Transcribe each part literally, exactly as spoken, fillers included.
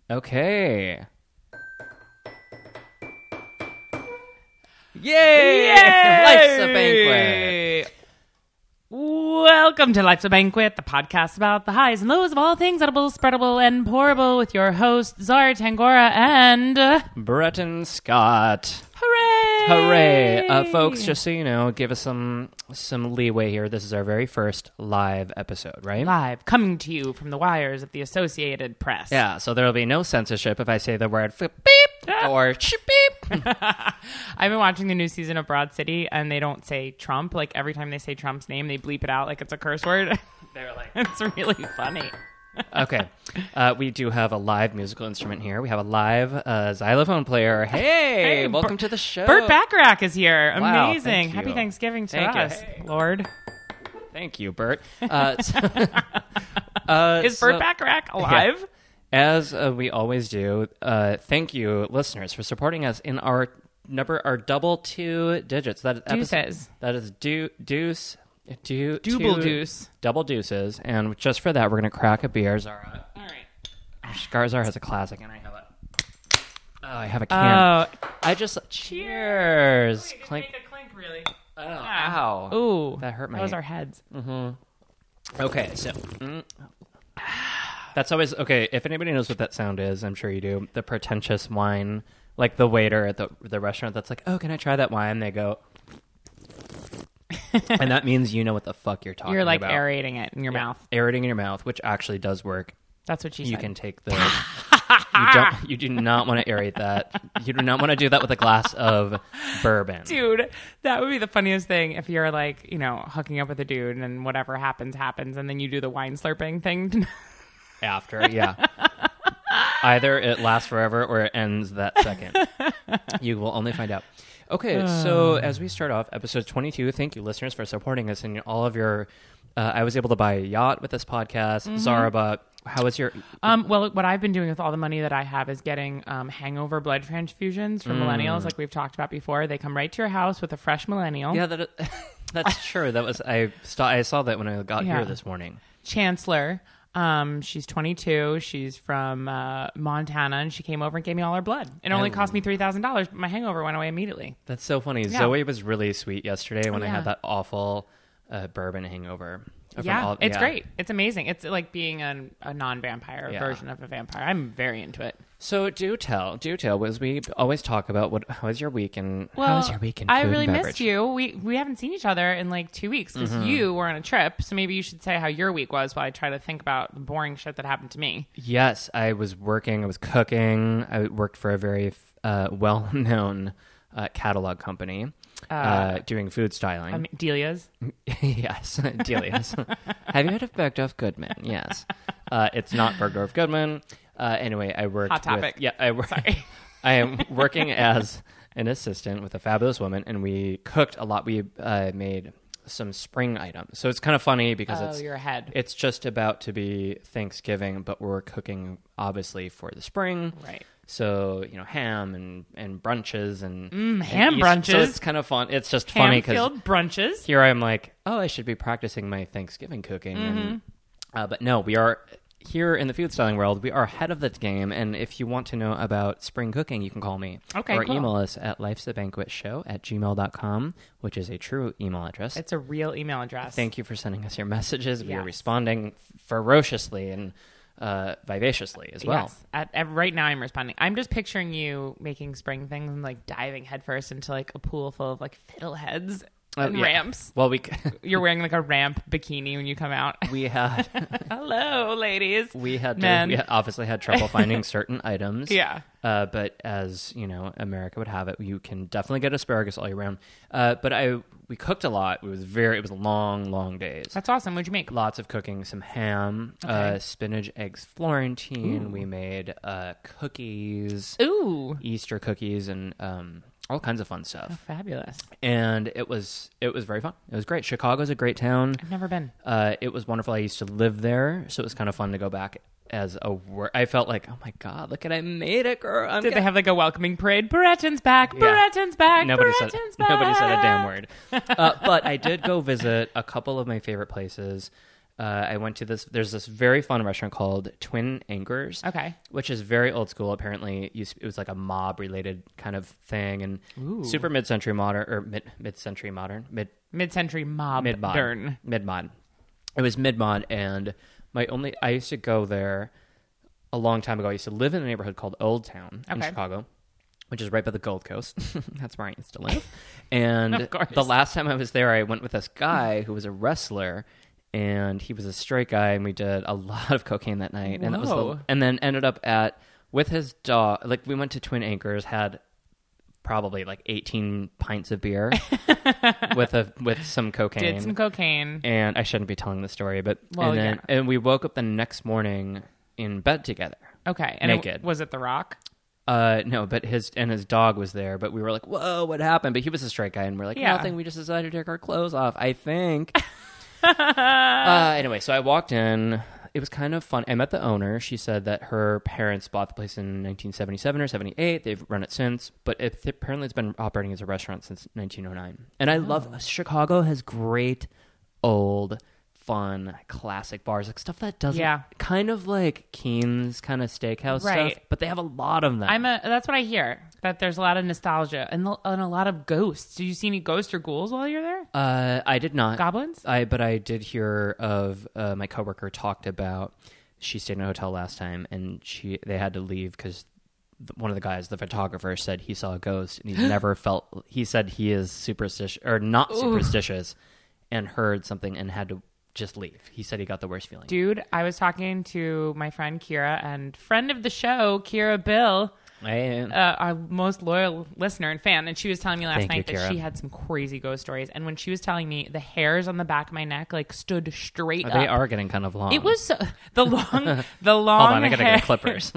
Okay. Yay! Yay! Life's a banquet. Welcome to Life's a Banquet, the podcast about the highs and lows of all things edible, spreadable, and pourable with your host, Zara Tangora and... Uh, Breton Scott. hooray! Hooray! Uh, folks, just so you know, give us some some leeway here. This is our very first live episode, right? Live, coming to you from the wires of the Associated Press. Yeah, so there will be no censorship if I say the word flip beep or ch beep. I've been watching the new season of Broad City, and they don't say Trump. Like, every time they say Trump's name, they bleep it out like it's a curse word. They're like, it's really funny. Okay. Uh, we do have a live musical instrument here. We have a live uh, xylophone player. Hey, Hey, welcome Bert- to the show. Burt Bacharach is here. Wow, Amazing. thank Happy you. Thanksgiving to Thank you. us, Hey. Lord. Thank you, Bert. Uh, so, uh, Is Burt so- Bacharach alive? As uh, we always do, uh, thank you, listeners, for supporting us in our number, our double two digits. That is episode- Deuces. That is deu- deuce, deu- Double two- deuce. double deuces, and just for that, we're gonna crack a beer. Zara, All right. Skarzar has a classic, and I have a. Oh, I have a can. Oh, I just cheers. Clink. a clink, really. Oh, Yeah. ow. Ooh, That hurt my- That was our heads. Okay, so mm, that's always okay. If anybody knows what that sound is, I'm sure you do. The pretentious wine, like the waiter at the the restaurant that's like, "Oh, can I try that wine?" They go, and that means you know what the fuck you're talking You're like about. aerating it in your mouth. Aerating in your mouth, which actually does work. That's what she You said. can take the. you don't. You do not want to aerate that. You do not want to do that with a glass of bourbon. Dude, that would be the funniest thing if you're like, you know, hooking up with a dude and then whatever happens, happens, and then you do the wine slurping thing. After, yeah. Either it lasts forever or it ends that second. You will only find out. Okay, so as we start off episode twenty-two, thank you, listeners, for supporting us in all of your... Uh, I was able to buy a yacht with this podcast. Mm-hmm. Zara, but how was your... Um, well, what I've been doing with all the money that I have is getting um, hangover blood transfusions for millennials, like we've talked about before. They come right to your house with a fresh millennial. Yeah, that, that's true. That was I, st- I saw that when I got Yeah. here this morning. Chancellor. Um, she's twenty-two. She's from uh, Montana, and she came over and gave me all her blood. It only Oh. cost me three thousand dollars, but my hangover went away immediately. That's so funny. Yeah. Zoe was really sweet yesterday when I Yeah. had that awful uh, bourbon hangover. From Yeah, all- it's yeah. great. It's amazing. It's like being a, a non-vampire Yeah. version of a vampire. I'm very into it. So do tell, do tell, as we always talk about what how was your week and Well, how was your week in I food really and missed beverage? you. We we haven't seen each other in like two weeks because Mm-hmm. you were on a trip. So maybe you should say how your week was while I try to think about the boring shit that happened to me. Yes, I was working. I was cooking. I worked for a very uh, well-known uh, catalog company uh, doing food styling. I mean, Delia's. Yes, Delia's. Have you heard of Bergdorf Goodman? Yes. Uh, it's not Bergdorf Goodman. Uh, anyway, I worked Hot topic. with... Yeah, I, work, Sorry. I am working as an assistant with a fabulous woman, and we cooked a lot. We uh, made some spring items. So it's kind of funny because Oh, it's you're ahead. it's just about to be Thanksgiving, but we're cooking, obviously, for the spring. Right. So, you know, ham and, and brunches and... Mm, and ham East- brunches. So it's kind of fun. It's just funny because Ham-filled brunches. here I'm like, oh, I should be practicing my Thanksgiving cooking. Mm-hmm. And, uh, but no, we are here in the food styling world. We are ahead of the game. And if you want to know about spring cooking, you can call me. Okay, Or cool. email us at lifesabanquetshow at gmail dot com, which is a true email address. It's a real email address. Thank you for sending us your messages. We are Yes. responding ferociously and uh, vivaciously as well. Yes. At, at, right now, I'm responding. I'm just picturing you making spring things and like diving headfirst into like a pool full of like fiddleheads Oh, and yeah. ramps. Well, we You're wearing like a ramp bikini when you come out. we had Hello, ladies. we had to, Men. we obviously had trouble finding certain items. Yeah. Uh, but as you know, America would have it, you can definitely get asparagus all year round. Uh, but I we cooked a lot. It was very it was long, long days. That's awesome. What'd you make? Lots of cooking, some ham, Okay. uh, spinach, eggs, Florentine. We made uh, cookies, Ooh. Easter cookies, and um, all kinds of fun stuff. Oh, fabulous. And it was it was very fun. It was great. Chicago's a great town. I've never been. Uh, it was wonderful. I used to live there, so it was kind of fun to go back as a work. I felt like, oh my god, look at I made it, girl. I'm Did go- they have like a welcoming parade? Brereton's back. Yeah. Brereton's back. Nobody said Brereton's back. nobody said a damn word. Uh, but I did go visit a couple of my favorite places. Uh, I went to this. There's this very fun restaurant called Twin Anchors. Okay. Which is very old school. Apparently, it used- it was like a mob related kind of thing, and Ooh. super mid century modern or mid mid century modern mid Mid-century mob mid mod dern. mid mod. It was mid mod, and my only I used to go there a long time ago. I used to live in a neighborhood called Old Town in Okay. Chicago, which is right by the Gold Coast. That's where I used to live. And Of course. the last time I was there, I went with this guy who was a wrestler, and he was a straight guy, and we did a lot of cocaine that night. And that was Whoa. the, and then ended up at with his dog. Like we went to Twin Anchors, had probably like eighteen pints of beer with a with some cocaine. Did some cocaine. And I shouldn't be telling the story, but Well, and then yeah. and we woke up the next morning in bed together. Okay. And it, Naked. was it The Rock? Uh, no, but his and his dog was there. But we were like, "Whoa, what happened?" But he was a straight guy, and we're like, Yeah. "Nothing. We just decided to take our clothes off." I think. uh, anyway, so I walked in. It was kind of fun. I met the owner. She said that her parents bought the place in nineteen seventy-seven or seventy-eight. They've run it since, but it, apparently it's been operating as a restaurant since nineteen oh nine. And I love Chicago has great old fun classic bars, like stuff that doesn't Yeah. kind of like Keen's kind of steakhouse Right. stuff, but they have a lot of them. I'm a. That's what I hear. That there's a lot of nostalgia and, and a lot of ghosts. Did you see any ghosts or ghouls while you're there? uh, I did not. Goblins? I but I did hear of uh, my coworker talked about she stayed in a hotel last time and she they had to leave because one of the guys, the photographer, said he saw a ghost and he's never felt. He said he is superstitious or not superstitious, and heard something and had to just leave. He said he got the worst feeling. Dude, I was talking to my friend Kira and friend of the show, Kira Bill, And uh, our most loyal listener and fan, and she was telling me last Thank you, night that Kira. she had some crazy ghost stories. And when she was telling me, the hairs on the back of my neck like stood straight up. they are getting kind of long. It was so, the long, the long. Hold on, I gotta hair- get clippers.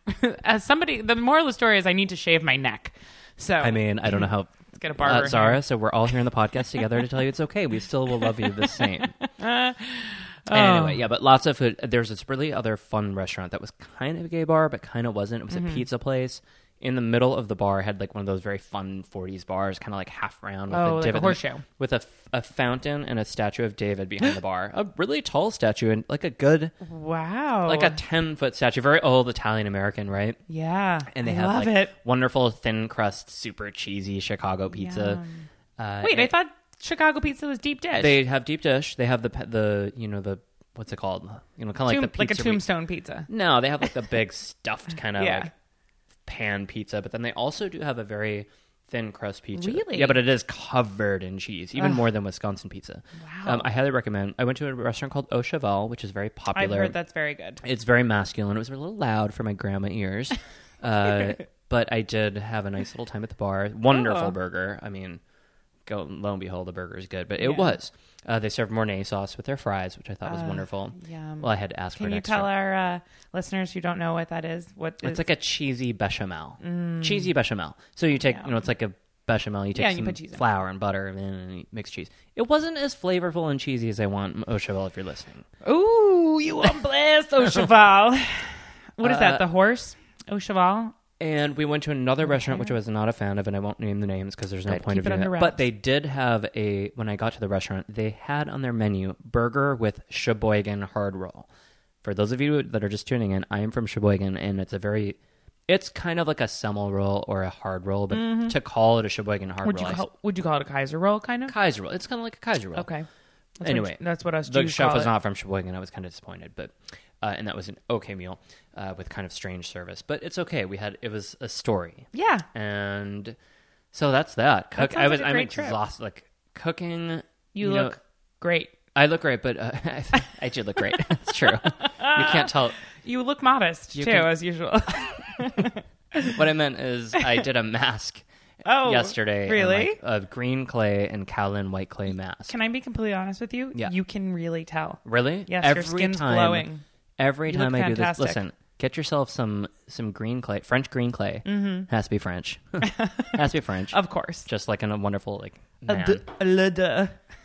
As somebody, the moral of the story is I need to shave my neck. So I mean, I don't know how. let's get a barber. Uh, in Zara, here. so we're all here in the podcast together to tell you it's okay. We still will love you the same. Oh. Anyway, yeah, but lots of food. There's this really other fun restaurant that was kind of a gay bar, but kind of wasn't. It was Mm-hmm. a pizza place. In the middle of the bar had like one of those very fun forties bars, kind of like half round. With Oh, a like a divot in- horseshoe. with a, f- a fountain and a statue of David behind the bar. A really tall statue and like a good, Wow. like a ten foot statue. Very old Italian American, right? yeah. And they I have love like it. wonderful thin crust, super cheesy Chicago pizza. Uh, Wait, I and thought Chicago pizza was deep dish. they have deep dish. They have the pe- the you know the what's it called? You know, kind of Tomb- like the like a pizza we- tombstone pizza. No, they have like the big stuffed kind of Yeah. like pan pizza, but then they also do have a very thin crust pizza. Really? Yeah, but it is covered in cheese, even Ugh. more than Wisconsin pizza. Wow. Um, I highly recommend. I went to a restaurant called Au Cheval, which is very I've popular. heard that's very good. It's very masculine. It was a little loud for my grandma ears, uh, but I did have a nice little time at the bar. Wonderful Oh. burger. I mean, go lo and behold, the burger is good. But it Yeah. was. Uh, they served Mornay sauce with their fries, which I thought was Uh, wonderful. Yum. Well, I had to ask for Can an you extra. tell our uh, listeners who don't know what that is? What is? It's like a cheesy bechamel. Cheesy bechamel. So you take, Yeah. you know, it's like a bechamel. You take Yeah, you some put cheese in. flour and butter and then you mix cheese. It wasn't as flavorful and cheesy as I want Au Cheval if you're listening. Ooh, you are blessed, Au Cheval. What is Uh, that? The horse, Au Cheval. And we went to another restaurant, which I was not a fan of, and I won't name the names because there's no Good, point keep of it doing under that. wraps. But they did have a, when I got to the restaurant, they had on their menu burger with Sheboygan hard roll. For those of you that are just tuning in, I am from Sheboygan, and it's a very, it's kind of like a semmel roll or a hard roll, but to call it a Sheboygan hard Would you roll, I- call Would you call it a Kaiser roll? Kind of. Kaiser roll. It's kind of like a Kaiser roll. Okay. That's Anyway, what, that's what us The Jews chef call was it. not from Sheboygan. I was kind of disappointed, but uh, and that was an okay meal uh, with kind of strange service. But it's okay. We had it was a story, Yeah. and so that's that. Cook. sounds I was like a I'm great trip. exhausted. Like cooking. You, know, look great. I look great, but uh, I, I do look great. It's true. You can't tell. You look modest You too, can- as usual. What I meant is I did a mask oh, yesterday. and, Really? like, of green clay and Callan white clay mask. Can I be completely honest with you? Yeah. You can really tell. Really? Yes, Every your skin's time, glowing. Every You time look I do fantastic. this, listen, get yourself some some green clay, French green clay. Mm-hmm. Has to be French. Has to be French. Of course. Just like in a wonderful like A man. d- a le duh.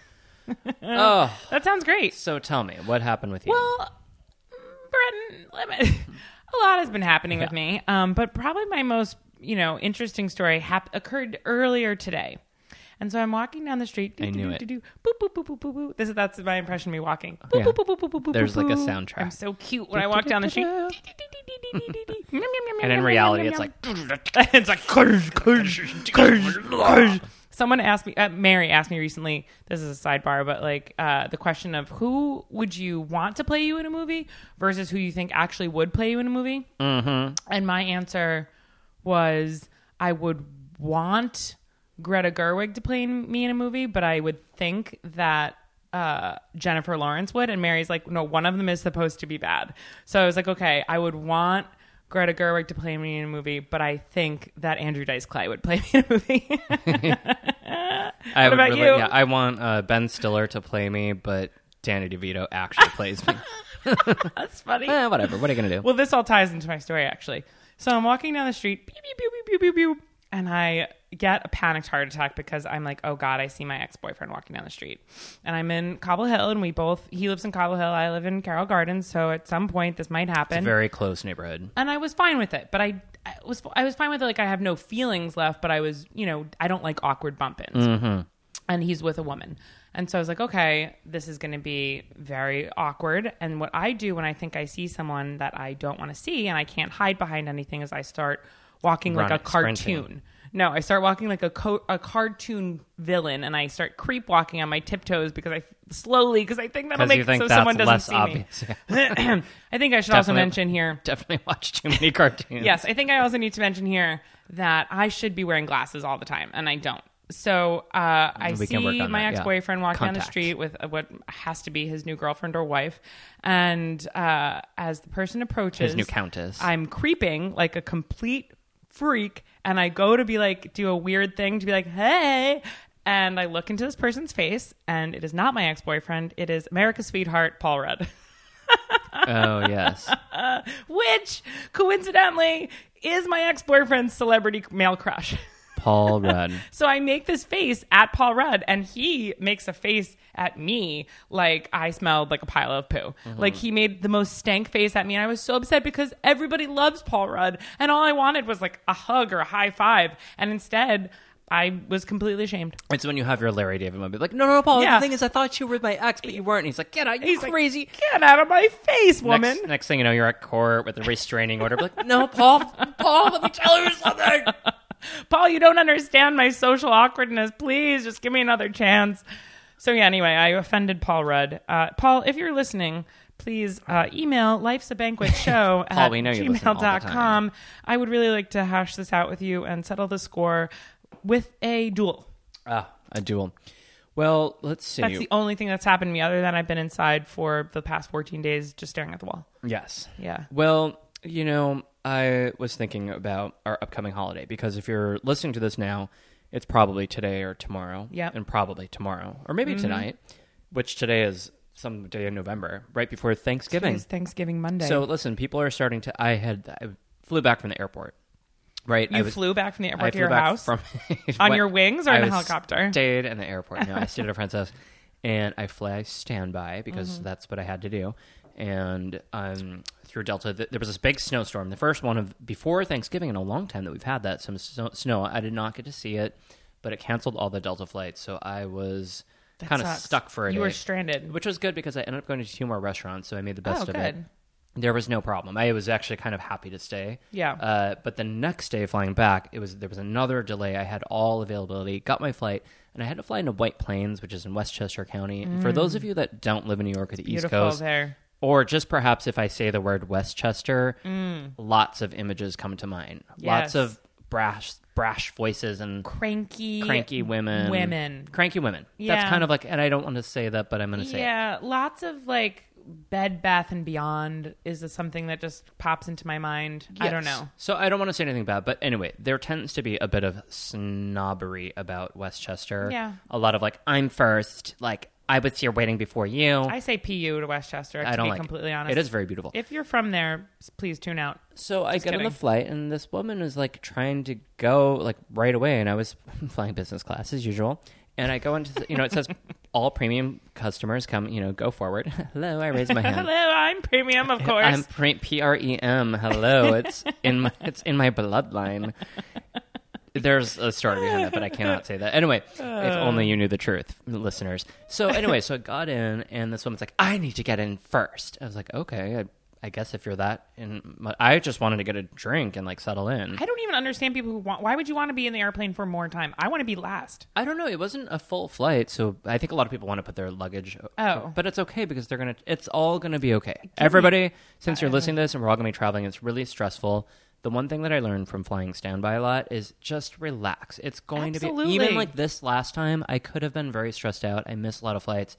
Oh, That sounds great. so tell me what happened with you? Well, Brendan, let me- a lot has been happening with me, um, but probably my most, you know, interesting story hap- occurred earlier today. And so I'm walking down the street. I knew it. Boop, boop, boop, boop, boop, boop. This is that's my impression of me walking. Boop, Yeah. boop, boop, boop, boop, boop, There's boop, like a boop. soundtrack. I'm so cute when I walk down the street. And in reality, it's like it's like curse, curse, curse, curse. Someone asked me, uh, Mary asked me recently, this is a sidebar, but like uh, the question of who would you want to play you in a movie versus who you think actually would play you in a movie? mm-hmm. And my answer was I would want Greta Gerwig to play me in a movie, but I would think that uh, Jennifer Lawrence would. And Mary's like, no, one of them is supposed to be bad. So I was like, okay, I would want Greta Gerwig to play me in a movie, but I think that Andrew Dice Clay would play me in a movie. I What would about really, you? Yeah, I want uh, Ben Stiller to play me, but Danny DeVito actually plays me. That's funny. Eh, whatever. What are you gonna do? Well, this all ties into my story, actually. So I'm walking down the street, beep, beep, beep, beep, beep, beep, beep, and I get a panicked heart attack because I'm like, oh, God, I see my ex-boyfriend walking down the street. And I'm in Cobble Hill, and we both, he lives in Cobble Hill, I live in Carroll Gardens, so at some point this might happen. It's a very close neighborhood. And I was fine with it, but I, I was I was fine with it. Like, I have no feelings left, but I was, you know, I don't like awkward bump-ins. Mm-hmm. And he's with a woman. And so I was like, okay, this is going to be very awkward. And what I do when I think I see someone that I don't want to see and I can't hide behind anything is I start walking Run, like a cartoon. sprinting. No, I start walking like a co- a cartoon villain, and I start creep walking on my tiptoes because I slowly because I think that'll Because make you think so that's someone doesn't less see obvious. me. I think I should also Definitely. mention here. Definitely watch too many cartoons. Yes, I think I also need to mention here that I should be wearing glasses all the time, and I don't. So uh, I We can work see on my that, yeah. ex-boyfriend walking down the Contact. street with uh, what has to be his new girlfriend or wife, and uh, as the person approaches, His new countess. I'm creeping like a complete freak, and I go to be like do a weird thing to be like, hey. And I look into this person's face, and it is not my ex-boyfriend. It is America's sweetheart, Paul Rudd. Oh, yes. Which, coincidentally, is my ex-boyfriend's celebrity male crush. Paul Rudd. So I make this face at Paul Rudd, and he makes a face at me like I smelled like a pile of poo. Mm-hmm. Like, he made the most stank face at me, and I was so upset because everybody loves Paul Rudd, and all I wanted was like a hug or a high five, and instead I was completely ashamed. It's when you have your Larry David moment. Like, no, no, no, Paul. Yeah. The thing is, I thought you were my ex, but you weren't. And he's like, get out, you He's like, crazy. Get out of my face, woman. Next, next thing you know, you're at court with a restraining order. Like, no, Paul, Paul, let me tell you something. Paul, you don't understand my social awkwardness. Please, just give me another chance. So yeah, anyway, I offended Paul Rudd. Uh, Paul, if you're listening, please uh, email life's a banquet show Paul, at we know you listen all gmail the dot time. com. I would really like to hash this out with you and settle the score with a duel. Ah, a duel. Well, let's see. That's the only thing that's happened to me other than I've been inside for the past fourteen days just staring at the wall. Yes. Yeah. Well, you know, I was thinking about our upcoming holiday because if you're listening to this now, it's probably today or tomorrow. Yep. And probably tomorrow or maybe Mm-hmm. tonight, which today is some day in November, right before Thanksgiving. Today's Thanksgiving Monday. So listen, people are starting to. I had I flew back from the airport. Right, you I was, flew back from the airport I to flew your back house from on what- your wings or I in a was helicopter? Stayed in the airport. No, I stayed at a friend's house, and I fly standby because Mm-hmm. that's what I had to do. And um, through Delta, th- there was this big snowstorm, the first one of before Thanksgiving in a long time that we've had that some snow. snow. I did not get to see it, but it canceled all the Delta flights, so I was That kind of sucks. stuck for a You day, were stranded. which was good because I ended up going to two more restaurants, so I made the best Oh, of it. good. There was no problem. I was actually kind of happy to stay. Yeah. Uh, but the next day flying back, it was there was another delay. I had all availability, got my flight, and I had to fly into White Plains, which is in Westchester County. And for those of you that don't live in New York or the East Mm. Beautiful Coast, there. or just perhaps if I say the word Westchester, lots of images come to mind. Lots Yes. of brash, brash voices and Cranky. cranky women. Women. Cranky women. Yeah. That's kind of like, and I don't want to say that, but I'm going to say it. Yeah, lots of like Bed Bath and Beyond is something that just pops into my mind. I don't Yes. know. So I don't want to say anything bad, but anyway, there tends to be a bit of snobbery about Westchester. Yeah. A lot of like, I'm first. Like, I was here waiting before you. I say P U to Westchester, to I don't be like completely it. honest. It is very beautiful. If you're from there, s- please tune out. So I get on kidding. the flight, and this woman is like trying to go like right away, and I was flying business class as usual. And I go into, the, you know, it says all premium customers come, you know, go forward. Hello, I raise my hand. Hello, I'm premium, of course. I'm pre- P R E M. Hello, it's in my it's in my bloodline. There's a story behind that, but I cannot say that. Anyway, if only you knew the truth, listeners. So anyway, so I got in, and this woman's like, I need to get in first. I was like, okay, I, I guess if you're that, and I just wanted to get a drink and like settle in. I don't even understand people who want, why would you want to be in the airplane for more time? I want to be last. I don't know. It wasn't a full flight, so I think a lot of people want to put their luggage. Oh. But it's okay because they're going to, it's all going to be okay. Everybody, since you're listening to this and we're all going to be traveling, it's really stressful. The one thing that I learned from flying standby a lot is just relax. It's going Absolutely. to be, even like this last time, I could have been very stressed out. I missed a lot of flights.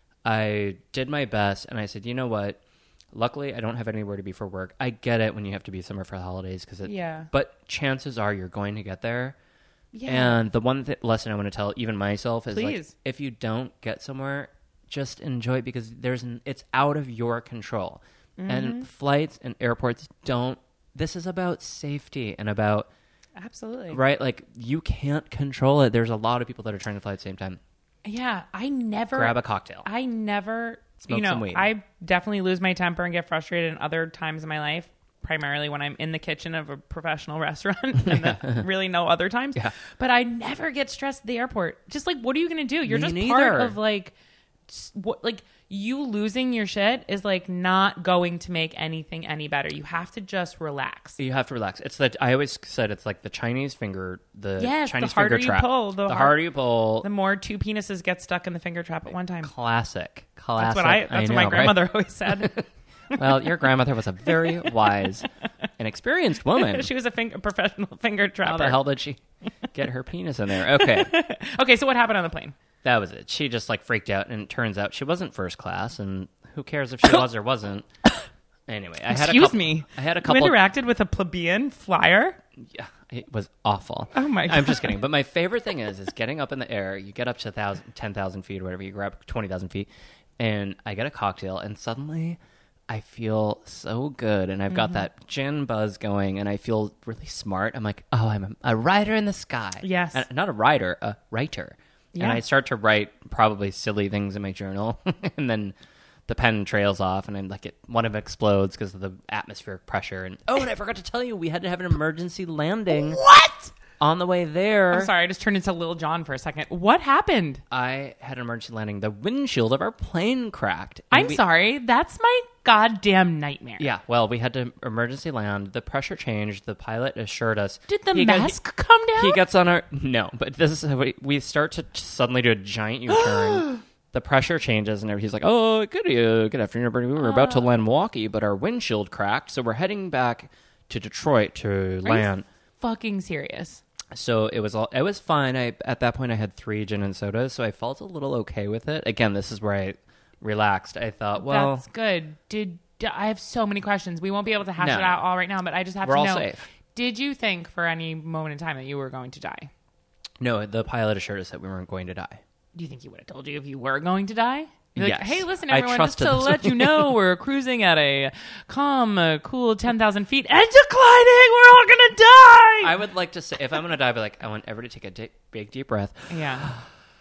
I did my best, and I said, you know what? Luckily, I don't have anywhere to be for work. I get it when you have to be somewhere for the holidays, because it. Yeah. But chances are you're going to get there. Yeah. And the one th- lesson I want to tell even myself is like, Please. if you don't get somewhere, just enjoy it, because there's an, it's out of your control. Mm-hmm. And flights and airports don't. This is about safety and about Absolutely. right. Like, you can't control it. There's a lot of people that are trying to fly at the same time. Yeah, I never Grab a cocktail. I never, Smoke you know, some weed. I definitely lose my temper and get frustrated in other times in my life, primarily when I'm in the kitchen of a professional restaurant and the, really no other times. Yeah. But I never get stressed at the airport. Just like, what are you going to do? You're Me just neither. part of like, s- what, like you losing your shit is like not going to make anything any better. You have to just relax. You have to relax. It's that I always said it's like the Chinese finger, the Yes, the Chinese harder finger you trap. pull, the the har- harder you pull. The more two penises get stuck in the finger trap at one time. Classic, classic. That's what I. That's know, what my right? grandmother always said. Well, your grandmother was a very wise and experienced woman. She was a finger, professional finger How trapper. the hell did she get her penis in there? Okay, Okay, so what happened on the plane? that was it. She just like freaked out, and it turns out she wasn't first class, and who cares if she was or wasn't? Anyway, I had Excuse a couple, me. I had a You couple. interacted with a plebeian flyer? Yeah, it was awful. Oh, my I'm just God. kidding. But my favorite thing is, is getting up in the air. You get up to ten thousand feet or whatever. You grab twenty thousand feet, and I get a cocktail, and suddenly I feel so good, and I've got Mm-hmm. that gin buzz going, and I feel really smart. I'm like, oh, I'm a, a rider in the sky. Yes. And not a rider, a writer. Yeah. And I start to write probably silly things in my journal, and then the pen trails off, and I'm like, it, one of them explodes because of the atmospheric pressure. And oh, and I forgot to tell you, we had to have an emergency landing. What? On the way there, I'm sorry, I just turned into Lil Jon for a second. What happened? I had an emergency landing. The windshield of our plane cracked. And I'm we- sorry. That's my goddamn nightmare. Yeah, well, we had to emergency land. The pressure changed. The pilot assured us. Did the He got- mask come down? He gets on our no, but this is how we, we start to suddenly do a giant U-turn. The pressure changes, and he's like, "Oh, good, uh, good afternoon, everybody. We were about to land Milwaukee, but our windshield cracked, so we're heading back to Detroit to Are you land." fucking serious? So it was all it was fine. I at that point I had three gin and sodas, so I felt a little okay with it. Again, this is where I relaxed. I thought, well, That's good. Did I have so many questions? We won't be able to hash No. it out all right now, but I just have We're to all know. safe. Did you think for any moment in time that you were going to die? no, the pilot assured us that we weren't going to die. Do you think he would have told you if you were going to die? You're like, Yes. hey, listen, I everyone, just trusted to this. let you know, we're cruising at a calm, uh, cool ten thousand feet and declining. We're all going to die. I would like to say, if I'm going to die, I'd be like, I want everybody to take a di- big, deep breath. yeah.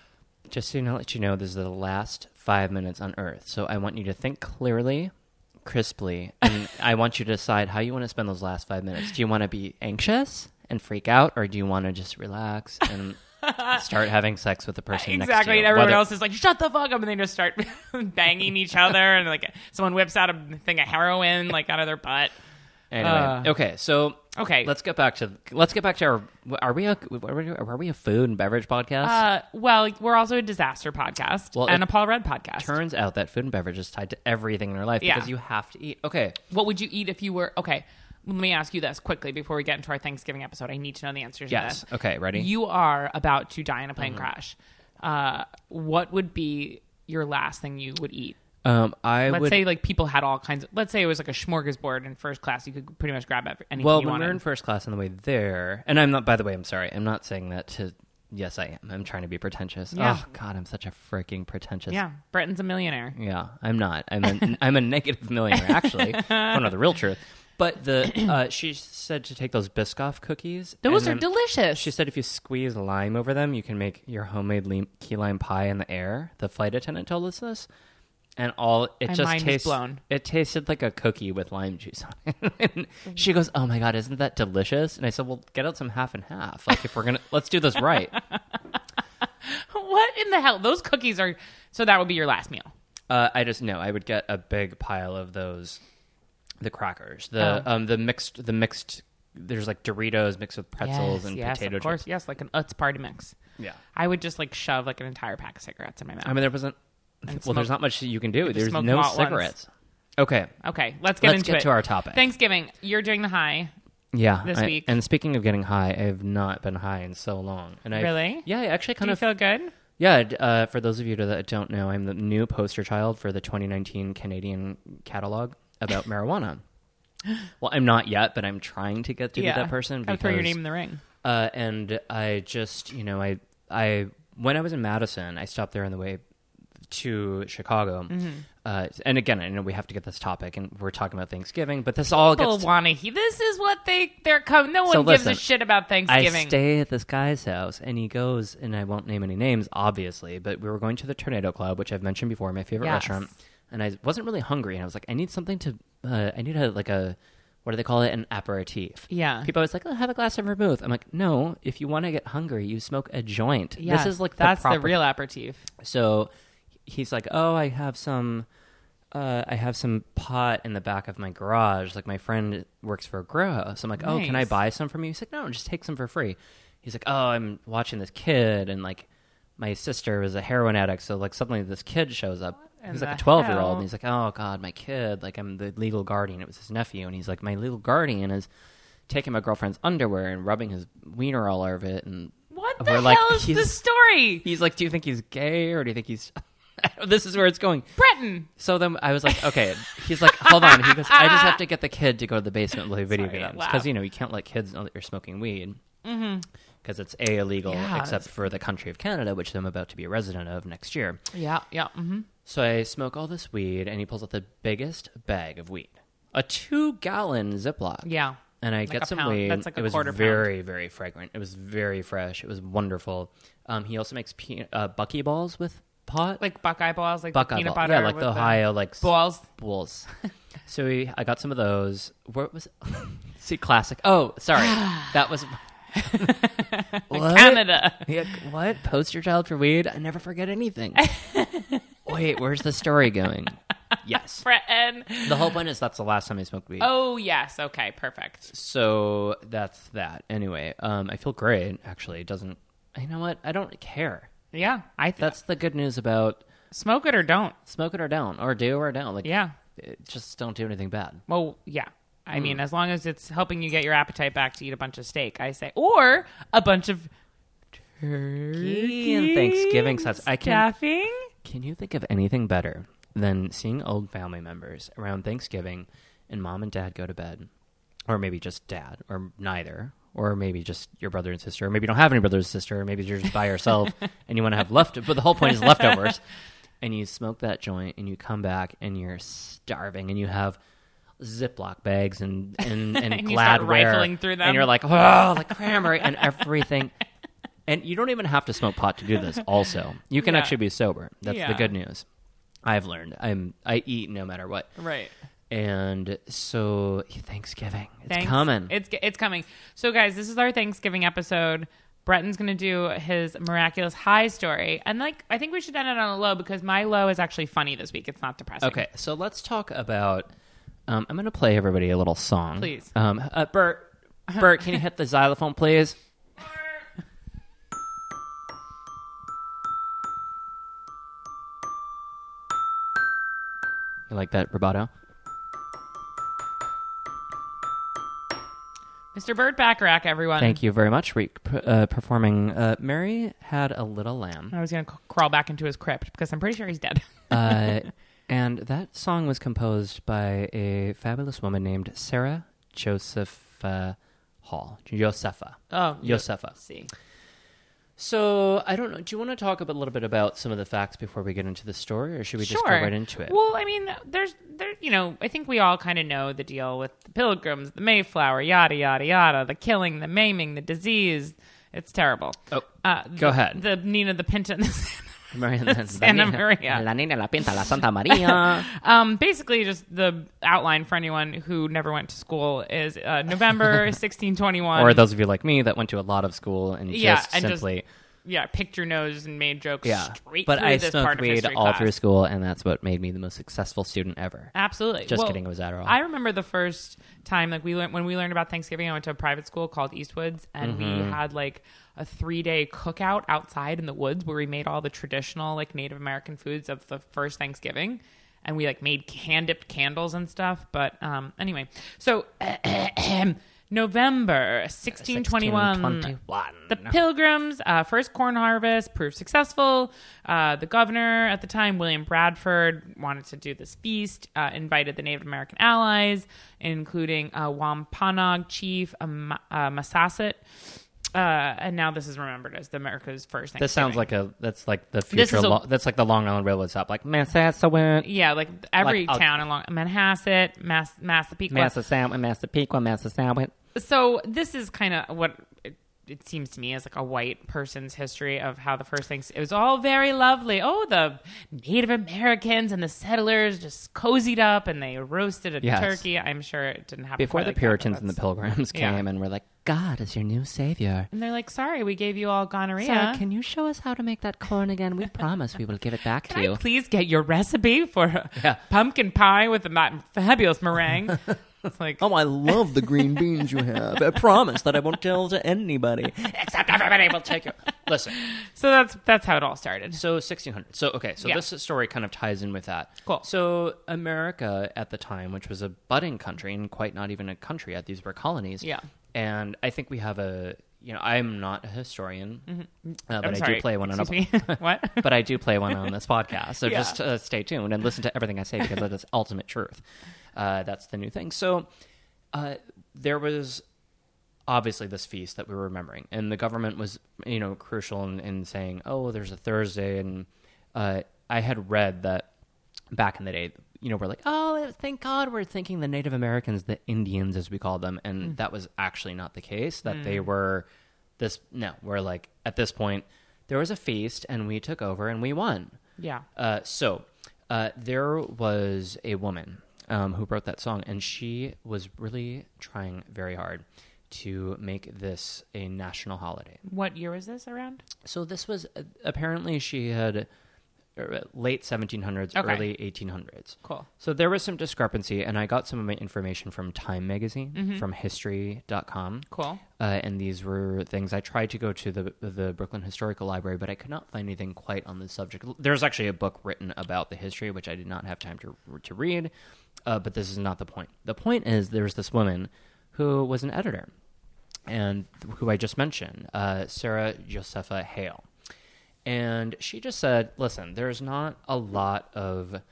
Just to let you know, this is the last five minutes on Earth. So I want you to think clearly, crisply, and I want you to decide how you want to spend those last five minutes. Do you want to be anxious and freak out, or do you want to just relax and start having sex with the person next to Exactly. you? And everyone Whether- else is like, shut the fuck up. And they just start banging each other. And like someone whips out a thing of heroin, like out of their butt. Anyway, Uh, okay, so Okay. let's get back to let's get back to our. Are we a are we, are we a food and beverage podcast? Uh, well, we're also a disaster podcast Well, and it a Paul Rudd podcast. Turns out that food and beverage is tied to everything in our life Yeah. because you have to eat. Okay, What would you eat if you were okay? Let me ask you this quickly before we get into our Thanksgiving episode. I need to know the answers yes, to this. okay, ready? You are about to die in a plane Mm-hmm. crash. Uh, what would be your last thing you would eat? um, I Let's would. say like people had all kinds of. Let's say it was like a smorgasbord in first class. You could pretty much grab every- anything well, you when wanted. we're in first class on the way there, and I'm not. By the way, I'm sorry. I'm not saying that to. Yes, I am. I'm trying to be pretentious. Yeah. Oh God, I'm such a freaking pretentious. Yeah, Breton's a millionaire. Yeah, I'm not. I'm a, I'm a negative millionaire, actually. I don't know the real truth. But the uh, she said to take those Biscoff cookies. Those and are then delicious. She said if you squeeze lime over them, you can make your homemade lime, key lime pie in the air. The flight attendant told us this. and all it My just mind is tastes. blown. It tasted like a cookie with lime juice on it. And she goes, "Oh my god, isn't that delicious?" And I said, "Well, get out some half and half. Like if we're gonna, let's do this right." What in the hell? Those cookies are... So that would be your last meal. Uh, I just know I would get a big pile of those, the crackers, the Oh. um, the mixed, the mixed. There's like Doritos mixed with pretzels yes, and yes, potato of course. chips. Yes, like an Utz party mix. Yeah, I would just like shove like an entire pack of cigarettes in my mouth. I mean there wasn't. And Well, smoke- there's not much you can do. just There's smoke no them all at once. cigarettes. Okay, Okay, let's get let's into get it. to our topic. Thanksgiving. You're doing the high. Yeah, this I- week. And speaking of getting high, I have not been high in so long. And I Really? Yeah, I actually Do kind you of feel good? Yeah, d- uh, for those of you that don't know, I'm the new poster child for the twenty nineteen Canadian catalog about marijuana. Well, I'm not yet, but I'm trying to get to be that person. I'll throw your because- name in the ring. Uh, and I just, you know, I, I, when I was in Madison, I stopped there on the way to Chicago. Mm-hmm. Uh, and again, I know we have to get this topic, and we're talking about Thanksgiving, but this all People gets. want to hear. This is what they they're coming. No one So gives listen, a shit about I Thanksgiving. stay at this guy's house, and he goes, and I won't name any names, obviously, but we were going to the Tornado Club, which I've mentioned before, my favorite Yes. restaurant, and I wasn't really hungry, and I was like, I need something to, uh, I need a like a, what do they call it, an aperitif. Yeah. People always like, oh, have a glass of vermouth. I'm like, no, if you want to get hungry, you smoke a joint. Yes, This is like the that's proper. the real aperitif. So he's like, oh, I have some. Uh, I have some pot in the back of my garage. Like my friend works for a grow house. I'm like, oh, can I Nice. buy some from you? He's like, no, just take some for free. He's like, oh, I'm watching this kid, and like my sister was a heroin addict, so like suddenly this kid shows up. in He's like a the twelve year old, hell? and he's like, oh god, my kid. Like I'm the legal guardian. It was his nephew, and he's like, my legal guardian is taking my girlfriend's underwear and rubbing his wiener all over it, and What the we're hell like, is the he's- story? he's like, do you think he's gay or do you think he's? This is where it's going. Breton. So then I was like, okay. He's like, hold on. He goes, I just have to get the kid to go to the basement and play video Sorry, games laugh. because you know you can't let kids know that you're smoking weed because it's a illegal Yeah, except that's- for the country of Canada, which I'm about to be a resident of next year. Yeah, yeah. Mm-hmm. So I smoke all this weed, and he pulls out the biggest bag of weed, a two gallon Ziploc. Yeah. And I Like get a some pound. weed. That's like a it was quarter pound. very, very fragrant. It was very fresh. It was wonderful. Um, he also makes pe- uh, Bucky balls with pot. Like Buckeye balls, like Buckeye the peanut ball. butter. Yeah, like with the Ohio, like s- balls. balls. So we, I got some of those. What was it? See, classic. Oh, sorry. That was what? Canada. Yeah, what? Poster child for weed? I never forget anything. Wait, where's the story going? Yes. Breton. The whole point is that's the last time I smoked weed. Oh yes. Okay. Perfect. So that's that. Anyway, um, I feel great. Actually, it doesn't. You know what? I don't care. Yeah. I think That's the good news about smoke it or don't. smoke it or don't, or do or don't. Like, Yeah. it- just don't do anything bad. Well, yeah. I Hmm. mean, as long as it's helping you get your appetite back to eat a bunch of steak, I say, or a bunch of turkey and Thanksgiving sets. I can- stuffing. Can you think of anything better than seeing old family members around Thanksgiving and mom and dad go to bed? Or maybe just dad, or neither. Or maybe just your brother and sister. Or maybe you don't have any brother or sister. Or maybe you're just by yourself and you want to have left. But the whole point is leftovers. And you smoke that joint and you come back and you're starving and you have Ziploc bags and, and, and, And you start Gladware. rifling through them. And you're like, oh, like cranberry and everything. And you don't even have to smoke pot to do this also. You can Yeah. actually be sober. That's Yeah. the good news. I've learned. I'm I eat no matter what. Right. And so Thanksgiving. It's Thanks. coming. It's it's coming. So, guys, this is our Thanksgiving episode. Breton's going to do his miraculous high story, and like I think we should end it on a low because my low is actually funny this week. It's not depressing. Okay, so let's talk about um, I'm going to play everybody a little song. Please. Um, uh, Bert, Bert, can you hit the xylophone, please? You like that vibrato? Mister Bert Bacharach, everyone. Thank you very much. Re- uh, performing uh, Mary Had a Little Lamb. I was going to c- crawl back into his crypt because I'm pretty sure he's dead. Uh, and that song was composed by a fabulous woman named Sarah Josepha Hall. Josepha. oh, Josepha. see. So, I don't know. Do you want to talk a bit- little bit about some of the facts before we get into the story, or should we just Sure. go right into it? Well, I mean, there's, there, you know, I think we all kind of know the deal with the Pilgrims, the Mayflower, yada yada yada, the killing, the maiming, the disease. It's terrible. Oh, Uh, go the, ahead. The Nina the Pinta and the Santa Maria, Santa Maria. La Nina, la Pinta, la Santa Maria. Um, basically, just the outline for anyone who never went to school is uh, November sixteen twenty-one. Or those of you like me that went to a lot of school and Yeah, just and just- simply... yeah, picked your nose and made jokes yeah. straight But through I this smoked part of weed history all class. through school, and that's what made me the most successful student ever. Absolutely. Just Well, kidding, it was Adderall. I remember the first time, like we learned when we learned about Thanksgiving. I went to a private school called Eastwoods, and we Mm-hmm. had like a three day cookout outside in the woods where we made all the traditional like Native American foods of the first Thanksgiving, and we like made hand dipped candles and stuff. But um, anyway, so November sixteen twenty-one. sixteen twenty-one. The Pilgrims' uh, first corn harvest proved successful. Uh, the governor at the time, William Bradford, wanted to do this feast, uh, invited the Native American allies, including uh, Wampanoag chief uh, Ma- uh, Massasoit. Uh, and now this is remembered as the America's first Thanksgiving. This sounds like a that's like the This future. is a- Lo- that's like the Long Island Railroad stop, like Massasoit, Yeah, like every Like, I'll- town along Manhasset, Mass, Massapequa. Massasoit, Massapequa, Massasoit. So this is kind of what it, it seems to me as like a white person's history of how the first things. It was all very lovely. Oh, the Native Americans and the settlers just cozied up and they roasted a Yes. turkey. I'm sure it didn't happen Before quite the like that, but Puritans and the that's- Pilgrims Yeah. came and were like, God is your new savior. And they're like, sorry, we gave you all gonorrhea. Sir, can you show us how to make that corn again? We promise we will give it back to Can you. I please get your recipe for Yeah. pumpkin pie with a fabulous meringue? It's like, Oh, I love the green beans you have. I promise that I won't tell to anybody. Except everybody will take you. Listen, so that's that's how it all started. so sixteen hundred. So, okay, so Yeah. this story kind of ties in with that. Cool. So, America at the time, which was a budding country and quite not even a country yet, these were colonies. Yeah. And I think we have a, you know, I'm not a historian, uh, but I'm I sorry. do play one on a Excuse me. What? but I do play one on this podcast. So Yeah. just uh, stay tuned and listen to everything I say because that is ultimate truth. Uh, that's the new thing. So uh, there was obviously this feast that we were remembering, and the government was, you know, crucial in, in saying, oh, there's a Thursday. And uh, I had read that back in the day, you know, we're like, oh, thank God we're thinking the Native Americans, the Indians, as we call them. And that was actually not the case, that they were this. No, we're like, at this point, there was a feast and we took over and we won. Yeah. Uh, so uh, there was a woman um, who wrote that song, and she was really trying very hard to make this a national holiday. What year was this around? So this was uh, apparently she had uh, late seventeen hundreds, Okay. early eighteen hundreds. Cool. So there was some discrepancy, and I got some of my information from Time Magazine, Mm-hmm. from history dot com. Cool. Uh, and these were things I tried to go to the the Brooklyn Historical Library, but I could not find anything quite on the subject. There's actually a book written about the history, which I did not have time to to read, uh, but this is not the point. The point is there's this woman who was an editor, and who I just mentioned, uh, Sarah Josepha Hale. And she just said, listen, there's not a lot of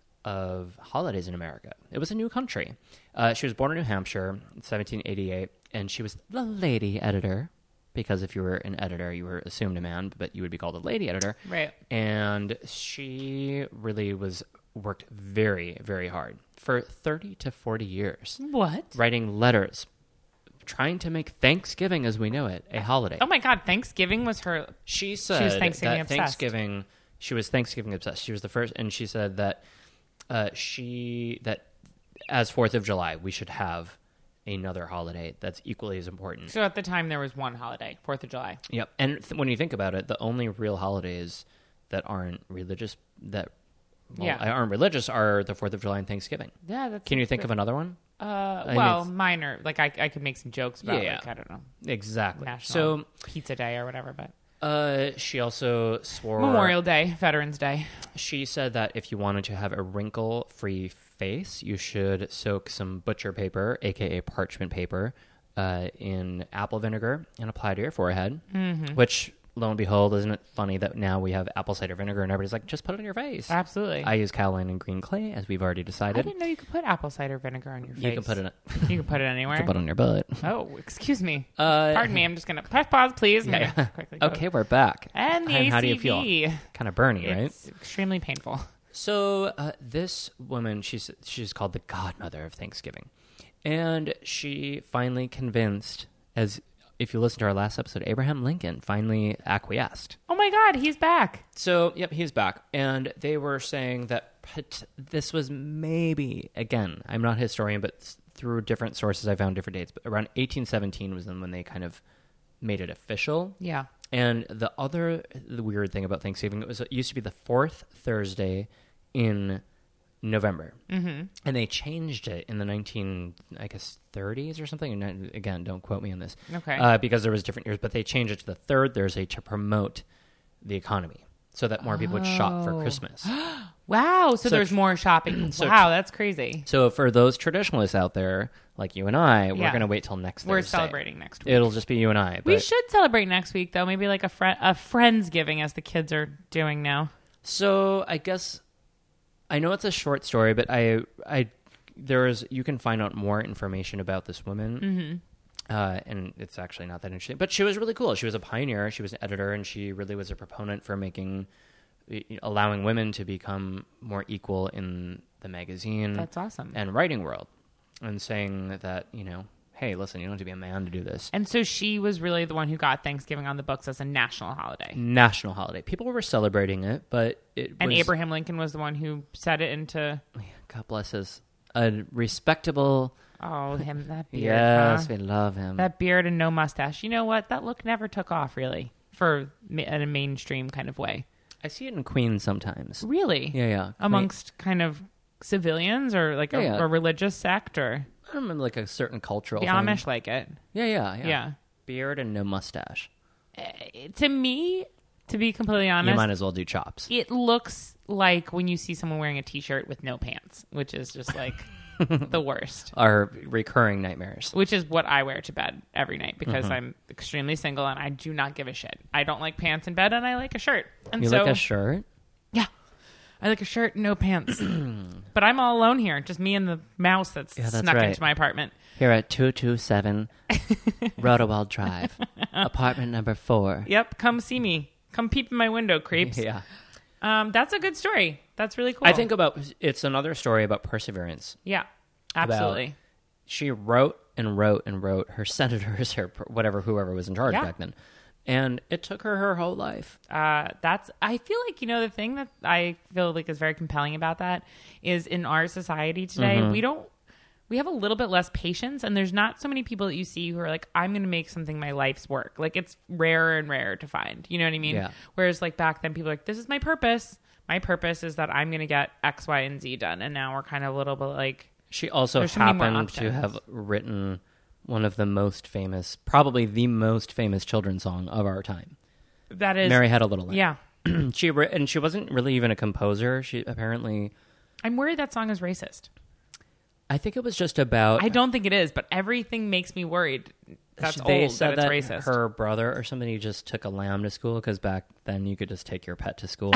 of holidays in America. It was a new country. Uh, she was born in New Hampshire in seventeen eighty-eight, and she was the lady editor, because if you were an editor, you were assumed a man, but you would be called a lady editor. Right. And she really was worked very, very hard for thirty to forty years, What? writing letters, trying to make Thanksgiving as we know it a holiday. Oh my God! Thanksgiving was her. She said Thanksgiving that obsessed. Thanksgiving, she was Thanksgiving obsessed. She was the first, and she said that uh, she that as Fourth of July, we should have another holiday that's equally as important. So at the time there was one holiday, Fourth of July. Yep. And th- when you think about it, the only real holidays that aren't religious that well, Yeah. aren't religious are the Fourth of July and Thanksgiving. Yeah. That's Can you think of another one? Uh, I well, mean, minor. Like I, I could make some jokes about. Yeah. Like, I don't know, Exactly. National So Pizza Day or whatever, but uh, she also swore Memorial Day, Veterans Day. She said that if you wanted to have a wrinkle-free face, you should soak some butcher paper, aka parchment paper, uh, in apple vinegar and apply to your forehead. Mm-hmm. Which, lo and behold, isn't it funny that now we have apple cider vinegar and everybody's like, just put it on your face. Absolutely. I use kaolin and green clay, as we've already I decided. didn't know you could put apple cider vinegar on your face. You can put it. You can put it anywhere. You can put it on your butt. Oh, excuse me. Uh, Pardon me. I'm just gonna press pause, please. Okay, Yeah. quickly. go. Okay, we're back. And the And A C V. how do you feel? Kind of burny, right? It's extremely painful. So uh, this woman, she's she's called the godmother of Thanksgiving, and she finally convinced, as if you listen to our last episode, Abraham Lincoln finally acquiesced. Oh my God, he's back. So, yep, he's back. And they were saying that pot- this was maybe, again, I'm not a historian, but through different sources I found different dates. But around eighteen seventeen was then when they kind of made it official. Yeah. And the other the weird thing about Thanksgiving, it was it used to be the fourth Thursday in November. Mm-hmm. And they changed it in the nineteen, I guess, thirties or something. And again, don't quote me on this. Okay. Uh, because there was different years, but they changed it to the third Thursday to promote the economy so that more people would shop for Oh. Christmas. Wow. So, So there's tr- more shopping. so wow, that's crazy. So for those traditionalists out there, like you and I, we're Yeah. going to wait till next We're Thursday. celebrating next week. It'll just be you and I. We but- should celebrate next week, though. Maybe like a friend, a friendsgiving, as the kids are doing now. So I guess I know it's a short story, but I, I, there is you can find out more information about this woman, mm-hmm. uh, and it's actually not that interesting. But she was really cool. She was a pioneer. She was an editor, and she really was a proponent for making, allowing women to become more equal in the magazine. That's awesome. And writing world, and saying that you know, hey, listen, you don't have to be a man to do this. And so she was really the one who got Thanksgiving on the books as a national holiday. National holiday. People were celebrating it, but it And was, Abraham Lincoln was the one who set it into, God bless his, a respectable. oh, him, that beard. Yes, huh? we love him. That beard and no mustache. You know what? That look never took off, really, for ma- in a mainstream kind of way. I see it in Queen sometimes. Really? Yeah, yeah. Amongst kind of civilians or like a, Yeah, yeah. a religious sect or I don't remember, like a certain cultural the thing. Amish like it. Yeah, yeah, yeah, Yeah. Beard and no mustache. To me, to be completely You honest, might as well do chops. it looks like when you see someone wearing a t-shirt with no pants, which is just like the worst. Our recurring nightmares. Which is what I wear to bed every night because Mm-hmm. I'm extremely single and I do not give a shit. I don't like pants in bed and I like a shirt. And You so like a shirt? yeah, I like a shirt, no pants. But I'm all alone here, just me and the mouse that's, Yeah, that's snuck right. into my apartment. Here at two two seven Rodowald Drive, apartment number four. Yep, come see me. Come peep in my window, creeps. Yeah. Um, that's a good story. That's really cool. I think about, it's another story about perseverance. yeah, absolutely. She wrote and wrote and wrote her senators, her whatever, whoever was in charge Yeah. back then. And it took her her whole life. Uh, that's I feel like, you know, the thing that I feel like is very compelling about that is in our society today, Mm-hmm. we don't we have a little bit less patience, and there's not so many people that you see who are like, I'm going to make something my life's work. Like, it's rarer and rarer to find. You know what I mean? Yeah. Whereas like back then, people were like, this is my purpose. My purpose is that I'm going to get X, Y, and Z done. And now we're kind of a little bit like, She also There's so many more happened to options. have written one of the most famous, probably the most famous children's song of our time. that is Mary Had a Little Lamb. yeah. She writ- and she wasn't really even a composer. She apparently, I'm worried that song is racist. I think it was just about. I don't think it is, but everything makes me worried. That's they old said that it's racist. her brother or somebody just took a lamb to school because back then you could just take your pet to school.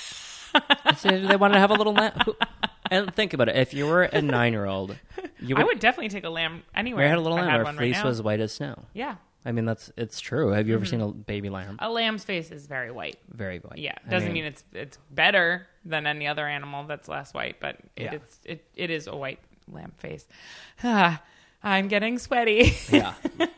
So they wanted to have a little lamb. Who- And think about it: if you were a nine-year-old, you would. I would definitely take a lamb anywhere. Mary Had a Little if I Lamb. had Her one right fleece now. was white as snow. Yeah. I mean, that's it's true. Have you ever Mm-hmm. seen a baby lamb? A lamb's face is very white. Very white. Yeah. I Doesn't mean, it's it's better than any other animal that's less white, but it, Yeah. it's, it, it is a white lamb face. Ah, I'm getting sweaty. Yeah.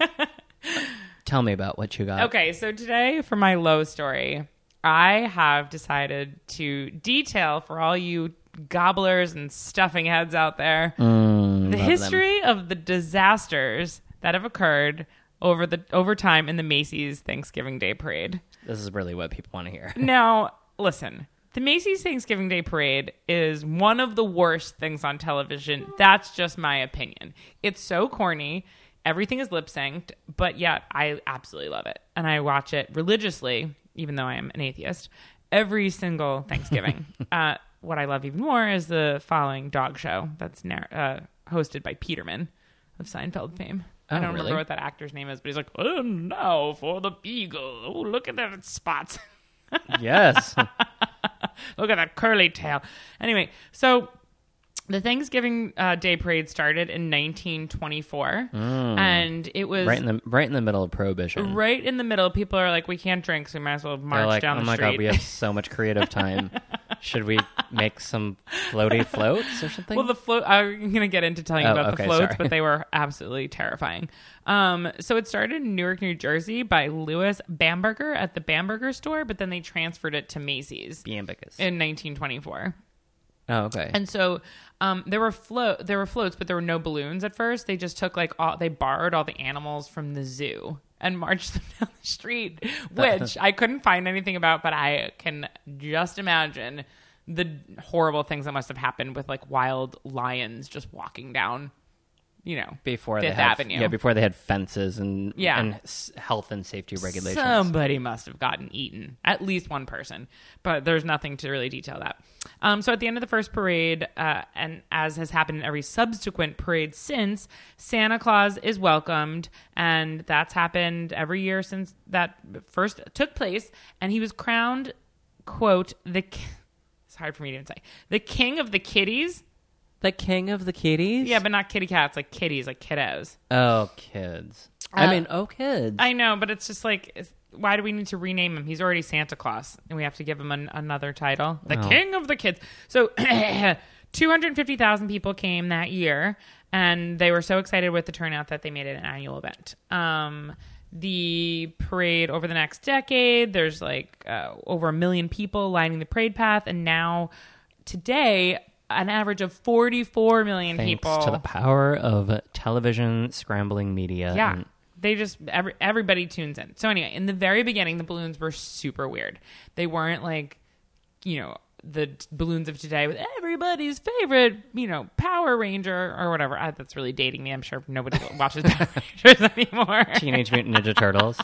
Tell me about what you got. Okay, so today for my low story, I have decided to detail for all you gobblers and stuffing heads out there Mm, the love history of the disasters that have occurred over the over time in the Macy's Thanksgiving Day Parade. them. This is really what people want to hear. Now, listen, the Macy's Thanksgiving Day Parade is one of the worst things on television. That's just my opinion. It's so corny. Everything is lip synced, but yet I absolutely love it. And I watch it religiously, even though I am an atheist, every single Thanksgiving. uh, what I love even more is the following dog show that's nar- uh, hosted by Peterman of Seinfeld fame. Oh, I don't really? remember what that actor's name is, but he's like, oh, now for the beagle. Oh, look at that spots. Yes. Look at that curly tail. Anyway, so the Thanksgiving uh, Day Parade started in nineteen twenty-four, and it was right in the right in the middle of Prohibition. right in the middle. People are like, we can't drink, so we might as well They're march like, down oh the my street. god, we have so much creative time. Should we make some floaty floats or something? Well, the float, I'm going to get into telling you Oh, about okay, the floats, sorry. but they were absolutely terrifying. Um, so it started in Newark, New Jersey by Louis Bamberger at the Bamberger store, but then they transferred it to Macy's Bambicus. in nineteen twenty-four. Oh, okay. And so um, there were float, there were floats, but there were no balloons at first. They just took like all, they borrowed all the animals from the zoo and marched them down the street, which I couldn't find anything about, but I can just imagine the horrible things that must have happened with like wild lions just walking down, you know, before Fifth they had, Avenue. yeah, before they had fences and Yeah. and s- health and safety regulations. Somebody must have gotten eaten. At least one person. But there's nothing to really detail that. Um, so at the end of the first parade, uh, and as has happened in every subsequent parade since, Santa Claus is welcomed. And that's happened every year since that first took place. And he was crowned, quote, the... Ki- it's hard for me to even say. The king of the kitties. The king of the kitties? Yeah, but not kitty cats, like kitties, like kiddos. Oh, kids. I Uh, mean, oh, kids. I know, but it's just like, it's, why do we need to rename him? He's already Santa Claus, and we have to give him an, another title, the Oh. King of the Kids. So, two hundred fifty thousand people came that year, and they were so excited with the turnout that they made it an annual event. Um, the parade over the next decade, there's like uh, over a million people lining the parade path, and now today, an average of forty-four million Thanks people. to the power of television scrambling media. Yeah. and- They just, every, everybody tunes in. So anyway, in the very beginning, the balloons were super weird. They weren't like, you know, the t- balloons of today with everybody's favorite, you know, Power Ranger or whatever. I, that's really dating me. I'm sure nobody watches Power Rangers anymore. Teenage Mutant Ninja Turtles.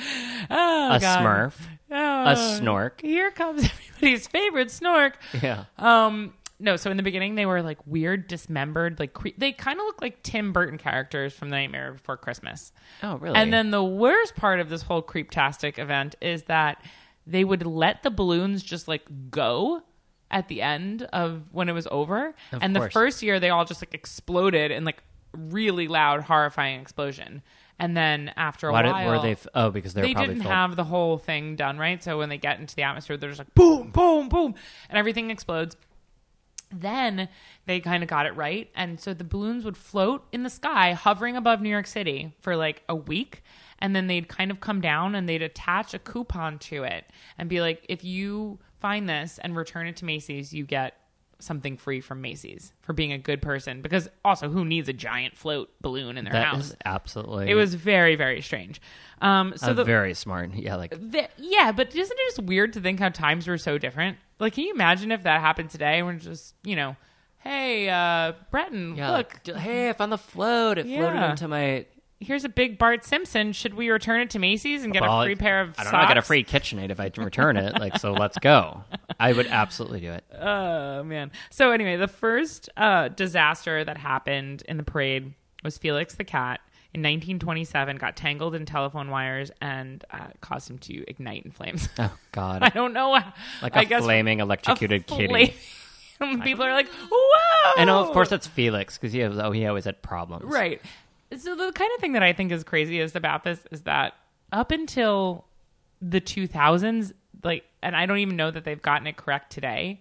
Oh, a God. Smurf. Oh, A Snork. Here comes everybody's favorite Snork. Yeah. Um, no, so in the beginning they were like weird, dismembered, like cre- they kind of look like Tim Burton characters from The Nightmare Before Christmas. Oh, really? And then the worst part of this whole creeptastic event is that they would let the balloons just like go at the end of when it was over. Of and the course. first year they all just like exploded in like really loud, horrifying explosion. And then after a Why did, while, were they? F- oh, because they were they probably didn't filled. have the whole thing done right. So when they get into the atmosphere, they're just like boom, boom, boom, and everything explodes. Then they kind of got it right. And so the balloons would float in the sky, hovering above New York City for like a week. And then they'd kind of come down and they'd attach a coupon to it and be like, if you find this and return it to Macy's, you get something free from Macy's for being a good person. Because also, who needs a giant float balloon in their That house? is absolutely. It was very, very strange. Um, so uh, the, very smart. Yeah, like the, yeah, but isn't it just weird to think how times were so different? Like, can you imagine if that happened today? And we're just, you know, hey, uh, Breton, yeah, look, like, d- hey, I found the float. It floated Yeah. into my. here's a big Bart Simpson. Should we return it to Macy's and get Well, a free pair of I don't socks? know. I get a free KitchenAid if I return it. Like, so let's go. I would absolutely do it. Oh, man. So anyway, the first uh, disaster that happened in the parade was Felix the cat. In nineteen twenty-seven, got tangled in telephone wires and uh, caused him to ignite in flames. Oh God! I don't know. Like I a guess flaming a electrocuted kitty. flame- People are like, whoa! I know, of course, that's Felix because he has, oh, he always had problems. Right. So the kind of thing that I think is craziest about this is that up until the two thousands, like, and I don't even know that they've gotten it correct today,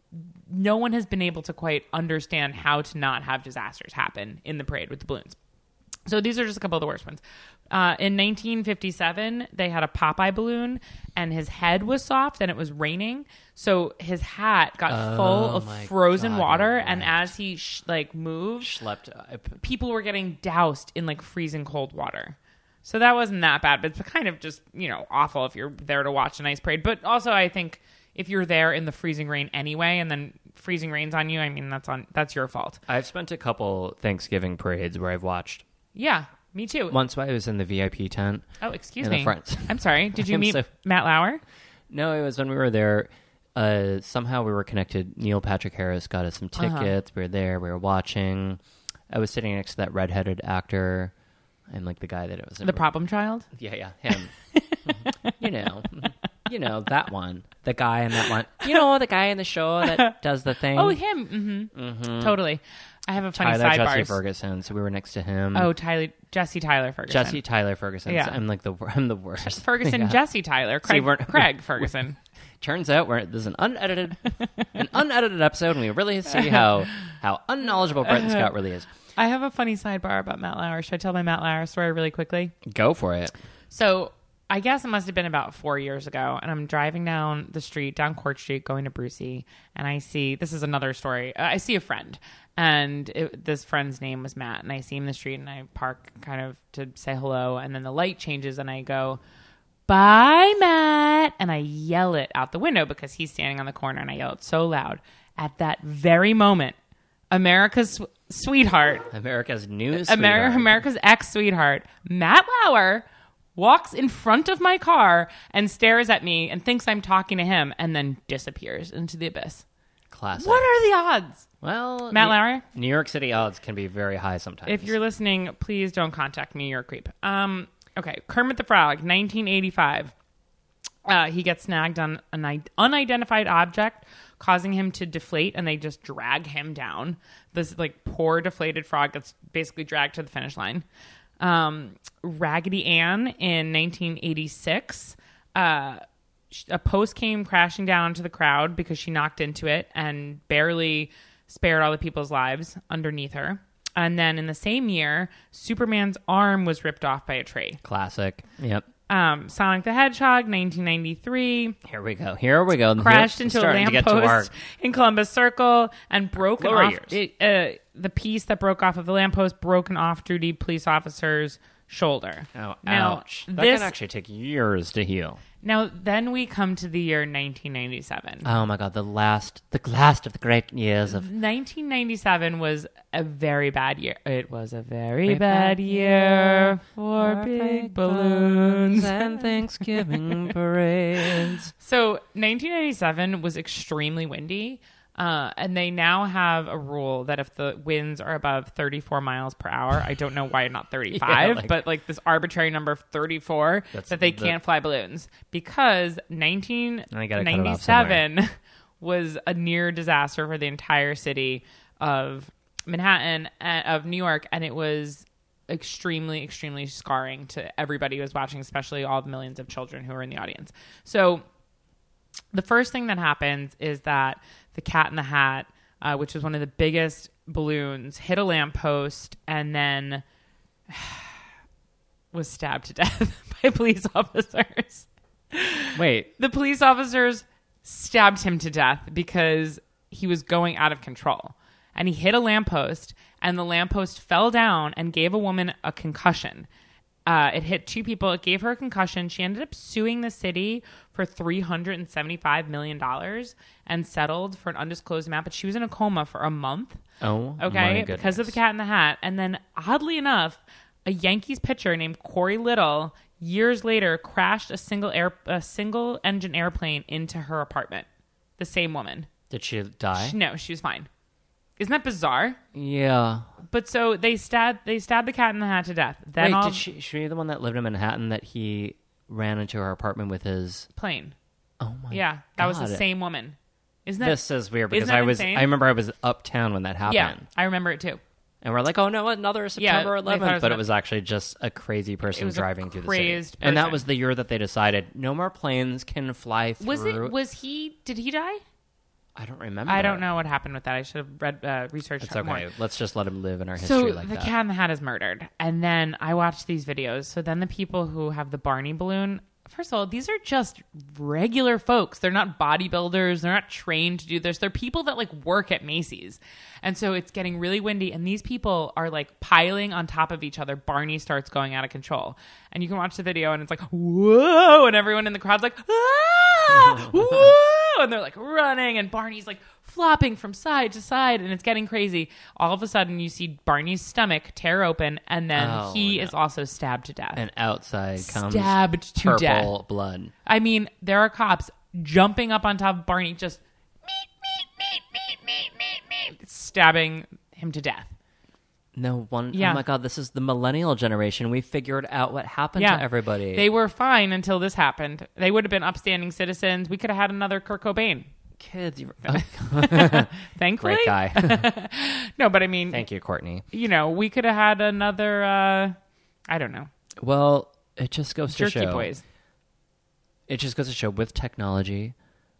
no one has been able to quite understand how to not have disasters happen in the parade with the balloons. So these are just a couple of the worst ones. Uh, in nineteen fifty-seven, they had a Popeye balloon, and his head was soft, and it was raining. So his hat got Oh, full of my frozen God, water, you're and right. as he sh- like moved, Schlepped. uh, people were getting doused in like freezing cold water. So that wasn't that bad, but it's kind of just, you know, awful if you're there to watch a nice parade. But also, I think if you're there in the freezing rain anyway, and then freezing rain's on you, I mean, that's on that's your fault. I've spent a couple Thanksgiving parades where I've watched. Yeah, me too. Once I was in the V I P tent. Oh, excuse in me. the front. I'm sorry. Did you I'm meet so- Matt Lauer? No, it was when we were there. Uh, somehow we were connected. Neil Patrick Harris got us some Uh-huh. tickets. We were there. We were watching. I was sitting next to that redheaded actor. I'm like the guy that it was. The problem child? Yeah, yeah, him. you know, you know that one. The guy in that one. You know, the guy in the show that does the thing. Oh, him. Mm-hmm. Mhm. Totally. I have a funny Tyler Jesse sidebars. Ferguson. So we were next to him. Oh, Tyler, Jesse Tyler Ferguson. Jesse Tyler Ferguson. Yeah. So I'm like the I'm the worst. Ferguson, Yeah. Jesse Tyler, See, Craig, we're- Craig Ferguson. Turns out we're this is an unedited, an unedited episode, and we really see how how unknowledgeable Brenton Scott really is. I have a funny sidebar about Matt Lauer. Should I tell my Matt Lauer story really quickly? Go for it. So I guess it must have been about four years ago, and I'm driving down the street, down Court Street, going to Brucey, and I see, this is another story, uh, I see a friend, and it, this friend's name was Matt, and I see him in the street, and I park kind of to say hello, and then the light changes, and I go, bye, Matt, and I yell it out the window because he's standing on the corner, and I yell it so loud. At that very moment, America's sw- sweetheart, America's new Amer- sweetheart. America's ex-sweetheart, Matt Lauer, walks in front of my car and stares at me and thinks I'm talking to him and then disappears into the abyss. Classic. What are the odds? Well, Matt New- Lauer? New York City odds can be very high sometimes. If you're listening, please don't contact me. You're a creep. Um, okay, Kermit the Frog, nineteen eighty-five. Uh, he gets snagged on an i- unidentified object, causing him to deflate, and they just drag him down. This like poor deflated frog gets basically dragged to the finish line. Um, Raggedy Ann in nineteen eighty-six. Uh, a post came crashing down to the crowd because she knocked into it and barely spared all the people's lives underneath her. And then in the same year, Superman's arm was ripped off by a tree. Classic. Yep. Um, Sonic the Hedgehog, nineteen ninety-three. Here we go. Here we go. Crashed Here, into a starting to get to our lamppost in Columbus Circle and broken Lower off. years. It, uh, the piece that broke off of the lamppost broke an off-duty police officer's shoulder. Oh, Now, ouch. That this- can actually take years to heal. Now, then we come to the year nineteen ninety-seven. Oh my god, the last the last of the great years of nineteen ninety-seven was a very bad year. It was a very Very bad bad year for big balloons. and Thanksgiving parades. So nineteen ninety-seven was extremely windy. Uh, and they now have a rule that if the winds are above thirty-four miles per hour, I don't know why not thirty-five, Yeah, like- but like this arbitrary number of thirty-four, That's that they the- can't fly balloons because nineteen I gotta cut it off somewhere. ninety-seven was a near disaster for the entire city of Manhattan, uh, of New York, and it was extremely, extremely scarring to everybody who was watching, especially all the millions of children who were in the audience. So the first thing that happens is that the Cat in the Hat, uh, which was one of the biggest balloons, hit a lamppost and then was stabbed to death by police officers. Wait, The police officers stabbed him to death because he was going out of control. And he hit a lamppost, and the lamppost fell down and gave a woman a concussion. Uh, it hit two people. It gave her a concussion. She ended up suing the city for three hundred seventy-five million dollars and settled for an undisclosed amount. But she was in a coma for a month. oh Okay, my because of the goodness. Cat in the Hat. And then, oddly enough, a Yankees pitcher named Corey Little years later crashed a single air a single engine airplane into her apartment. The same woman. Did she die? She- no, she was fine. Isn't that bizarre? Yeah. But so they stabbed they stabbed the Cat in the Hat to death. Then Wait, all did she? She the one that lived in Manhattan that he ran into her apartment with his? plane. Oh my. Yeah, that was the God. same woman. Isn't that? This is weird because isn't that I was. insane? I remember I was uptown when that happened. yeah, I remember it too. And we're like, oh no, another September they thought it eleventh. was But a- it was actually just a crazy It person was a driving through the crazed city. And that person. was the year that they decided no more planes can fly through. Was it? Was he? Did he die? I don't remember. I don't know what happened with that. I should have read uh, researched It's it okay. more. Let's just let him live in our So history like the that. Cat in the Hat is murdered, and then I watched these videos. So then the people who have the Barney balloon. First of all, these are just regular folks. They're not bodybuilders. They're not trained to do this. They're people that like work at Macy's. And so it's getting really windy, and these people are like piling on top of each other. Barney starts going out of control. And you can watch the video, and it's like, whoa! And everyone in the crowd's like, ah! Whoa! And they're like running, and Barney's like flopping from side to side, and it's getting crazy. All of a sudden, you see Barney's stomach tear open, and then Oh, he no. is also stabbed to death. And outside comes Stabbed to purple death. blood. I mean, there are cops jumping up on top of Barney, just meet, meet, meet, meet, meet, meet, meet, stabbing him to death. No one. Yeah. Oh my god, this is the millennial generation. We figured out what happened Yeah, to everybody. They were fine until this happened. They would have been upstanding citizens. We could have had another Kurt Cobain. Kids, you Thankfully, great guy. no, but I mean, Thank you, Courtney. you know, we could have had another. Uh, I don't know, Well, it just goes to Jerky show. Boys. It just goes to show with technology,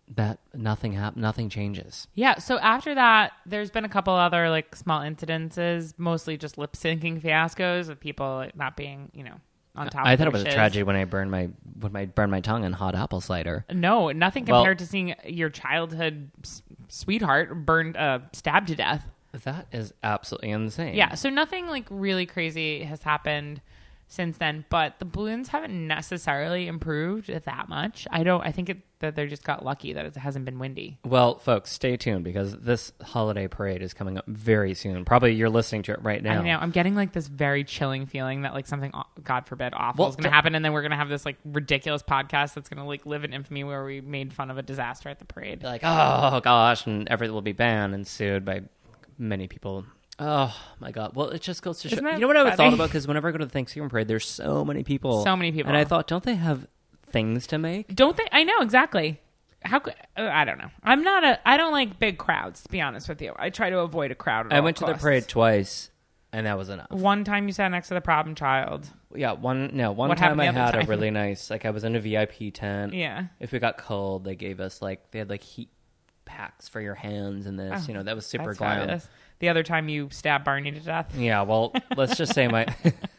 that nothing hap- nothing changes. Yeah. So after that, there's been a couple other like small incidences, mostly just lip syncing fiascos of people like, not being, you know, on top. I of thought their it was shiz. a tragedy when I burned my when I burned my tongue in hot apple cider. No, nothing Well- compared to seeing your childhood s- sweetheart burned, uh, stabbed to death. That is absolutely insane. Yeah, so nothing like really crazy has happened since then, but the balloons haven't necessarily improved that much. I don't. I think it, that they just got lucky that it hasn't been windy. Well, folks, stay tuned because this holiday parade is coming up very soon. Probably you're listening to it right now. I know. I'm getting like this very chilling feeling that like something, aw- God forbid, awful Well, is going to d- happen, and then we're going to have this like ridiculous podcast that's going to like live in infamy where we made fun of a disaster at the parade. Like, oh gosh, and everything will be banned and sued by many people. Oh my god! Well, it just goes to show. Isn't that You know what I funny? thought about? Because whenever I go to the Thanksgiving parade, there's so many people, So many people. and I thought, don't they have things to make? Don't they? I know exactly. How could uh, I don't know. I'm not a. I don't like big crowds. To be honest with you, I try to avoid a crowd. At I all went to the costs. parade twice, and that was enough. One time you sat next to the problem child. Yeah, one no, one What time happened I the other had a time? really nice, like I was in a V I P tent. Yeah. If it got cold, they gave us like they had like heat packs for your hands and this. Oh, you know, that was super That's glam. fabulous. The other time you stabbed Barney to death. Yeah, well, let's just say my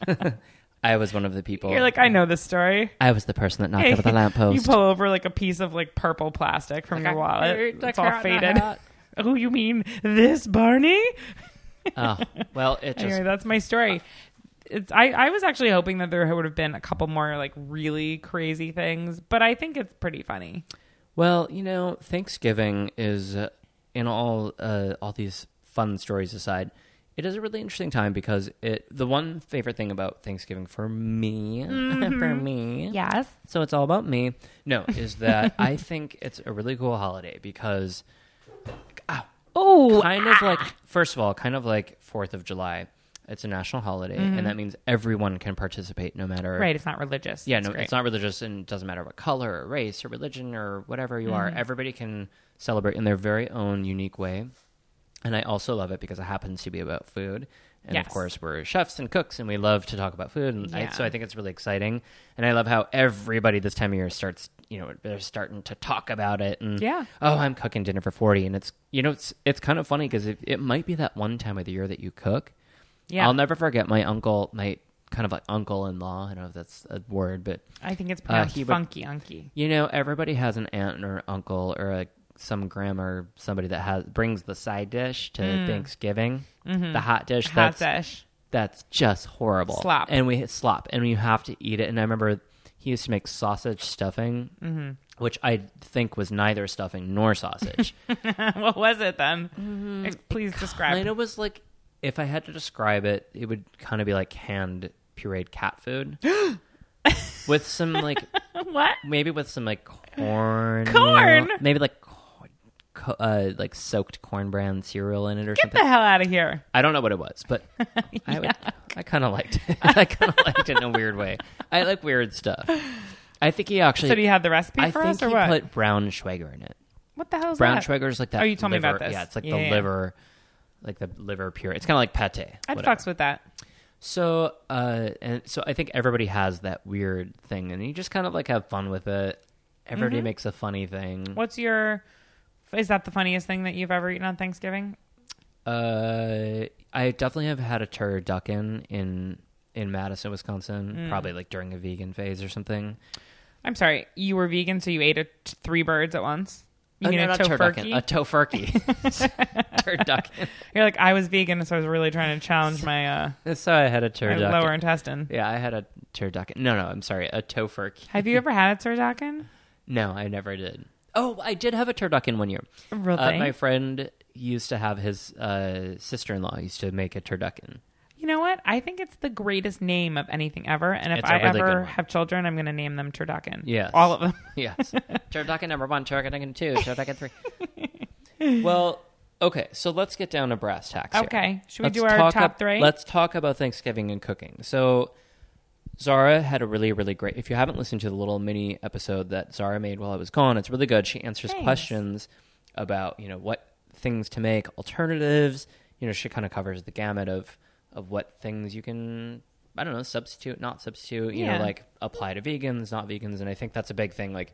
I was one of the people. You're like, I know this story. I was the person that knocked Hey, over the lamppost. You pull over like a piece of like purple plastic from Like your I wallet. heard the It's all cat in the faded. hat. Oh, you mean this Barney? Oh, well, it just Anyway, that's my story. It's I, I was actually hoping that there would have been a couple more like really crazy things, but I think it's pretty funny. well, you know, Thanksgiving is uh, in all uh, all these fun stories aside, it is a really interesting time because it the one favorite thing about Thanksgiving for me for me Yes. so it's all about me no is that I think it's a really cool holiday because ow, Oh, kind of like first of all kind of like fourth of July. It's a national holiday, and that means everyone can participate no matter right. It's not religious. yeah It's no great. it's not religious, and it doesn't matter what color or race or religion or whatever you are. Everybody can celebrate in their very own unique way. And I also love it because it happens to be about food. And Yes. of course, we're chefs and cooks, and we love to talk about food. And I, Yeah. so I think it's really exciting. And I love how everybody this time of year starts, you know, they're starting to talk about it. And, Yeah. oh, I'm cooking dinner for forty. And it's, you know, it's it's kind of funny because it, it might be that one time of the year that you cook. Yeah. I'll never forget my uncle, my kind of like uncle-in-law. I don't know if that's a word, but, I think it's pronounced Uh, he would- funky unky. you know, everybody has an aunt or uncle or a some grandma or somebody that has brings the side dish to Thanksgiving, the hot dish. Mm. Hot that's dish. that's just horrible. Slop. And we slop, and you have to eat it. And I remember he used to make sausage stuffing, Mm-hmm. which I think was neither stuffing nor sausage. What was it then? Ex- Please describe. And it was like, if I had to describe it, it would kind of be like canned pureed cat food with some like What? maybe with some like corn, Corn? maybe like co- co- uh, like soaked corn bran cereal in it or Get something. the hell out of here. I don't know what it was, but I, would- I kind of liked it. I kind of liked it in a weird way. I like weird stuff. I think he actually. So do you have the recipe I for think us or he what? put brown Schweger in it. What the hell is Brown that? Schweger is like that. Oh, you told me liver, about this. Yeah, it's like Yeah, the yeah. liver, like the liver pure. It's kind of like pate. I'd whatever. fucks with that. So, uh, and so I think everybody has that weird thing, and you just kind of like have fun with it. Everybody Mm-hmm. makes a funny thing. What's your... Is that the funniest thing that you've ever eaten on Thanksgiving? Uh, I definitely have had a turducken in in Madison, Wisconsin, Mm. probably like during a vegan phase or something. I'm sorry. You were vegan, so you ate a t- three birds at once? You Uh, mean no, a not turducken, tofurkey? a tofurkey, turducken. You're like, I was vegan, so I was really trying to challenge my, uh, So I had a my turducken. lower intestine. Yeah, I had a turducken. No, no, I'm sorry, a tofurkey. Have you ever had a turducken? No, I never did. Oh, I did have a turducken one year. Really? Uh, my friend used to have his uh, sister-in-law used to make a turducken. You know what? I think it's the greatest name of anything ever. And if It's a I really good ever one. have children, I'm going to name them turducken. Yes. All of them. Yes. Turducken number one, turducken two, turducken three. Well, okay, so let's get down to brass tacks here. Okay. Should we Let's do our talk top ab- three? Let's talk about Thanksgiving and cooking. So Zara had a really, really great... If you haven't listened to the little mini episode that Zara made while I was gone, it's really good. She answers Thanks. questions about, you know, what things to make, alternatives. You know, she kind of covers the gamut of, of what things you can... I don't know, substitute, not substitute, you Yeah. know, like apply to vegans, not vegans. And I think that's a big thing. Like,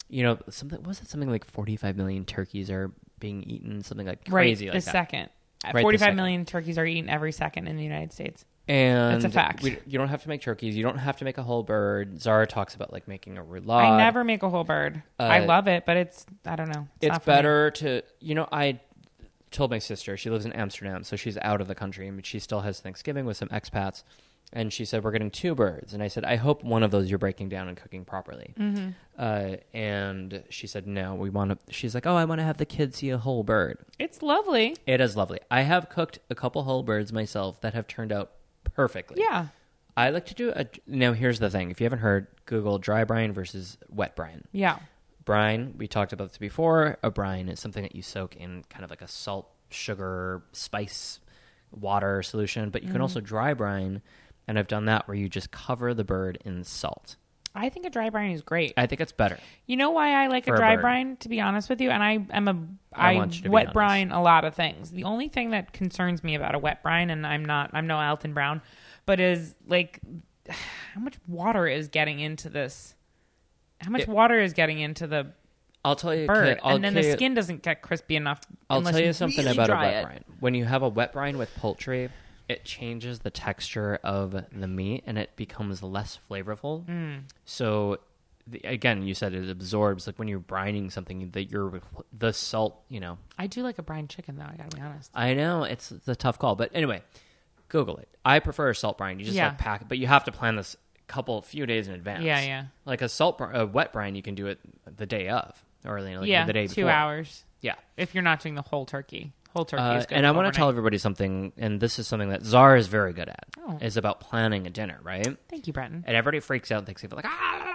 you know, something was it something like forty-five million turkeys are being eaten, something like crazy right, like the that. second. Right, forty-five second. million turkeys are eaten every second in the United States. And it's a fact. We, you don't have to make turkeys. You don't have to make a whole bird. Zara talks about like making a roulade. I never make a whole bird. Uh, I love it, but it's I don't know. It's, It's, not for me. better to you know. I told my sister, she lives in Amsterdam, so she's out of the country, but she still has Thanksgiving with some expats. And she said, we're getting two birds. And I said, I hope one of those you're breaking down and cooking properly. Mm-hmm. Uh, and she said, no, we want to. She's like, oh, I want to have the kids see a whole bird. It's lovely. It is lovely. I have cooked a couple whole birds myself that have turned out perfectly. Yeah. I like to do a. Now, here's the thing. If you haven't heard, Google dry brine versus wet brine. Yeah. Brine, we talked about this before. A brine is something that you soak in kind of like a salt, sugar, spice, water solution. But you can Mm-hmm. also dry brine. And I've done that where you just cover the bird in salt. I think a dry brine is great. I think it's better. You know why I like For a a dry bird. brine, to be honest with you? And I am a I I, want you to be wet honest. brine a lot of things. The only thing that concerns me about a wet brine, and I'm not I'm no Alton Brown, but is like how much water is getting into this how much It- water is getting into the I'll tell you. bird. okay, I'll and then tell the you- skin doesn't get crispy enough. I'll unless tell you something really about a dry wet it. brine. When you have a wet brine with poultry, it changes the texture of the meat and it becomes less flavorful. Mm. So, the, again, you said it absorbs. Like when you're brining something, that you're the salt. You know, I do like a brine chicken, though. I gotta be honest. I know it's, it's a tough call, but anyway, Google it. I prefer a salt brine. You just Yeah. like pack it, but you have to plan this a couple few days in advance. Yeah, yeah. Like a salt, br- a wet brine, you can do it the day of, or you know, like yeah, the day two before. hours. Yeah. If you're not doing the whole turkey, whole turkey Uh, is good. and I want to overnight. tell everybody something, and this is something that Zara is very good at, Oh. is about planning a dinner, right? Thank you, Breton. And everybody freaks out and thinks, like, ah!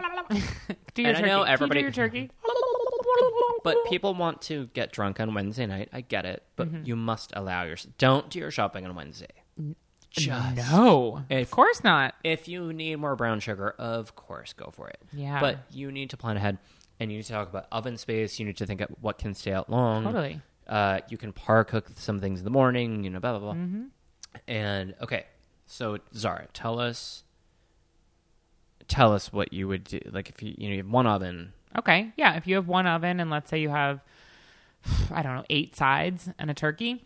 Do your And I turkey. know Can you everybody- do your turkey. But people want to get drunk on Wednesday night. I get it, but Mm-hmm. you must allow your don't do your shopping on Wednesday. Just No, If- of course not. if you need more brown sugar, of course, go for it. Yeah. But you need to plan ahead, and you need to talk about oven space. You need to think of what can stay out long. Totally. Uh, you can par cook some things in the morning. You know, blah blah blah. Mm-hmm. And okay, so Zara, tell us, tell us what you would do. Like if you you know you have one oven. Okay. Yeah. If you have one oven and let's say you have, I don't know, eight sides and a turkey,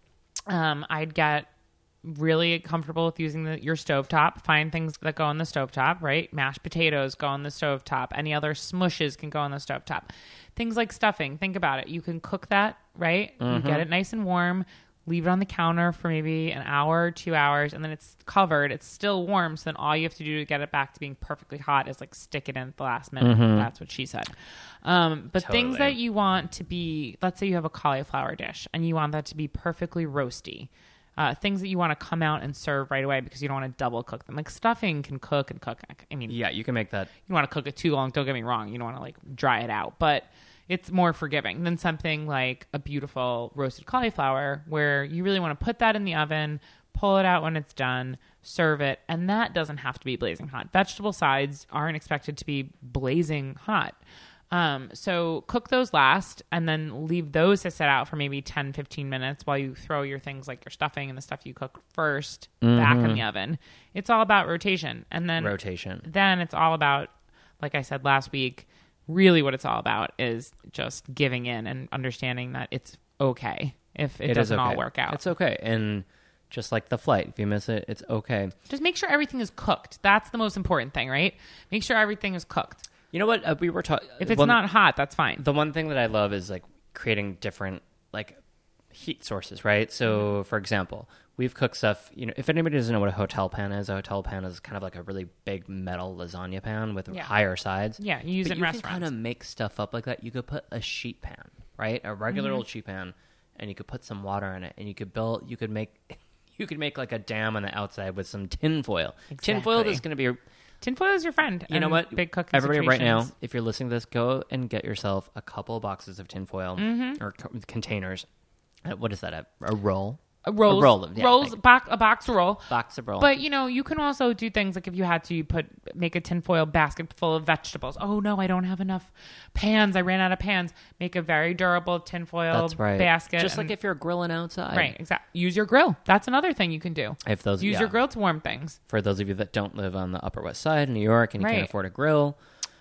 um, I'd get really comfortable with using the, your stovetop. Find things that go on the stovetop, right? Mashed potatoes go on the stovetop. Any other smushes can go on the stovetop. Things like stuffing. Think about it. You can cook that, right? Mm-hmm. You get it nice and warm. Leave it on the counter for maybe an hour, two hours, and then it's covered. It's still warm, so then all you have to do to get it back to being perfectly hot is like stick it in at the last minute. That's what she said. Um, but things Totally. that you want to be, let's say you have a cauliflower dish and you want that to be perfectly roasty. Uh, things that you want to come out and serve right away because you don't want to double cook them. Like stuffing can cook and cook. I mean, Yeah, you can make that. you don't want to cook it too long. Don't get me wrong. You don't want to like dry it out, but it's more forgiving than something like a beautiful roasted cauliflower where you really want to put that in the oven, pull it out when it's done, serve it, and that doesn't have to be blazing hot. Vegetable sides aren't expected to be blazing hot. Um, so cook those last and then leave those to set out for maybe ten, fifteen minutes while you throw your things like your stuffing and the stuff you cook first back in the oven. It's all about rotation. And then Rotation. then it's all about, like I said last week, really what it's all about is just giving in and understanding that it's okay if it, It is doesn't all okay. work out. It's okay, and just like the flight, if you miss it, it's okay. Just make sure everything is cooked. That's the most important thing, right? Make sure everything is cooked. You know what? Uh, we were talking. If it's not hot, that's fine. The one thing that I love is like creating different like heat sources, right? So, Mm-hmm. for example, we've cooked stuff. You know, if anybody doesn't know what a hotel pan is, a hotel pan is kind of like a really big metal lasagna pan with Yeah. higher sides. Yeah, you use But it in you restaurants. can kind of make stuff up like that. You could put a sheet pan, right? A regular Mm-hmm. old sheet pan, and you could put some water in it, and you could build. You could make. You could make like a dam on the outside with some tin foil. Tin foil Exactly. is going to be. Tinfoil is your friend. You know in what? Big cooking Everybody right now, situations. if you're listening to this, go and get yourself a couple boxes of tinfoil Mm-hmm. or co- containers. Uh, what is that? A, a roll? Uh, rolls, A roll of- yeah, rolls, thank box, a box roll. Box of roll. But you know, you can also do things like if you had to, you put make a tinfoil basket full of vegetables. Oh no, I don't have enough pans. I ran out of pans. Make a very durable tinfoil That's right. basket. Just and- like if you're grilling outside. right, exactly. Use your grill. That's another thing you can do. If those, Use yeah. your grill to warm things. For those of you that don't live on the Upper West Side in New York and you Right. can't afford a grill,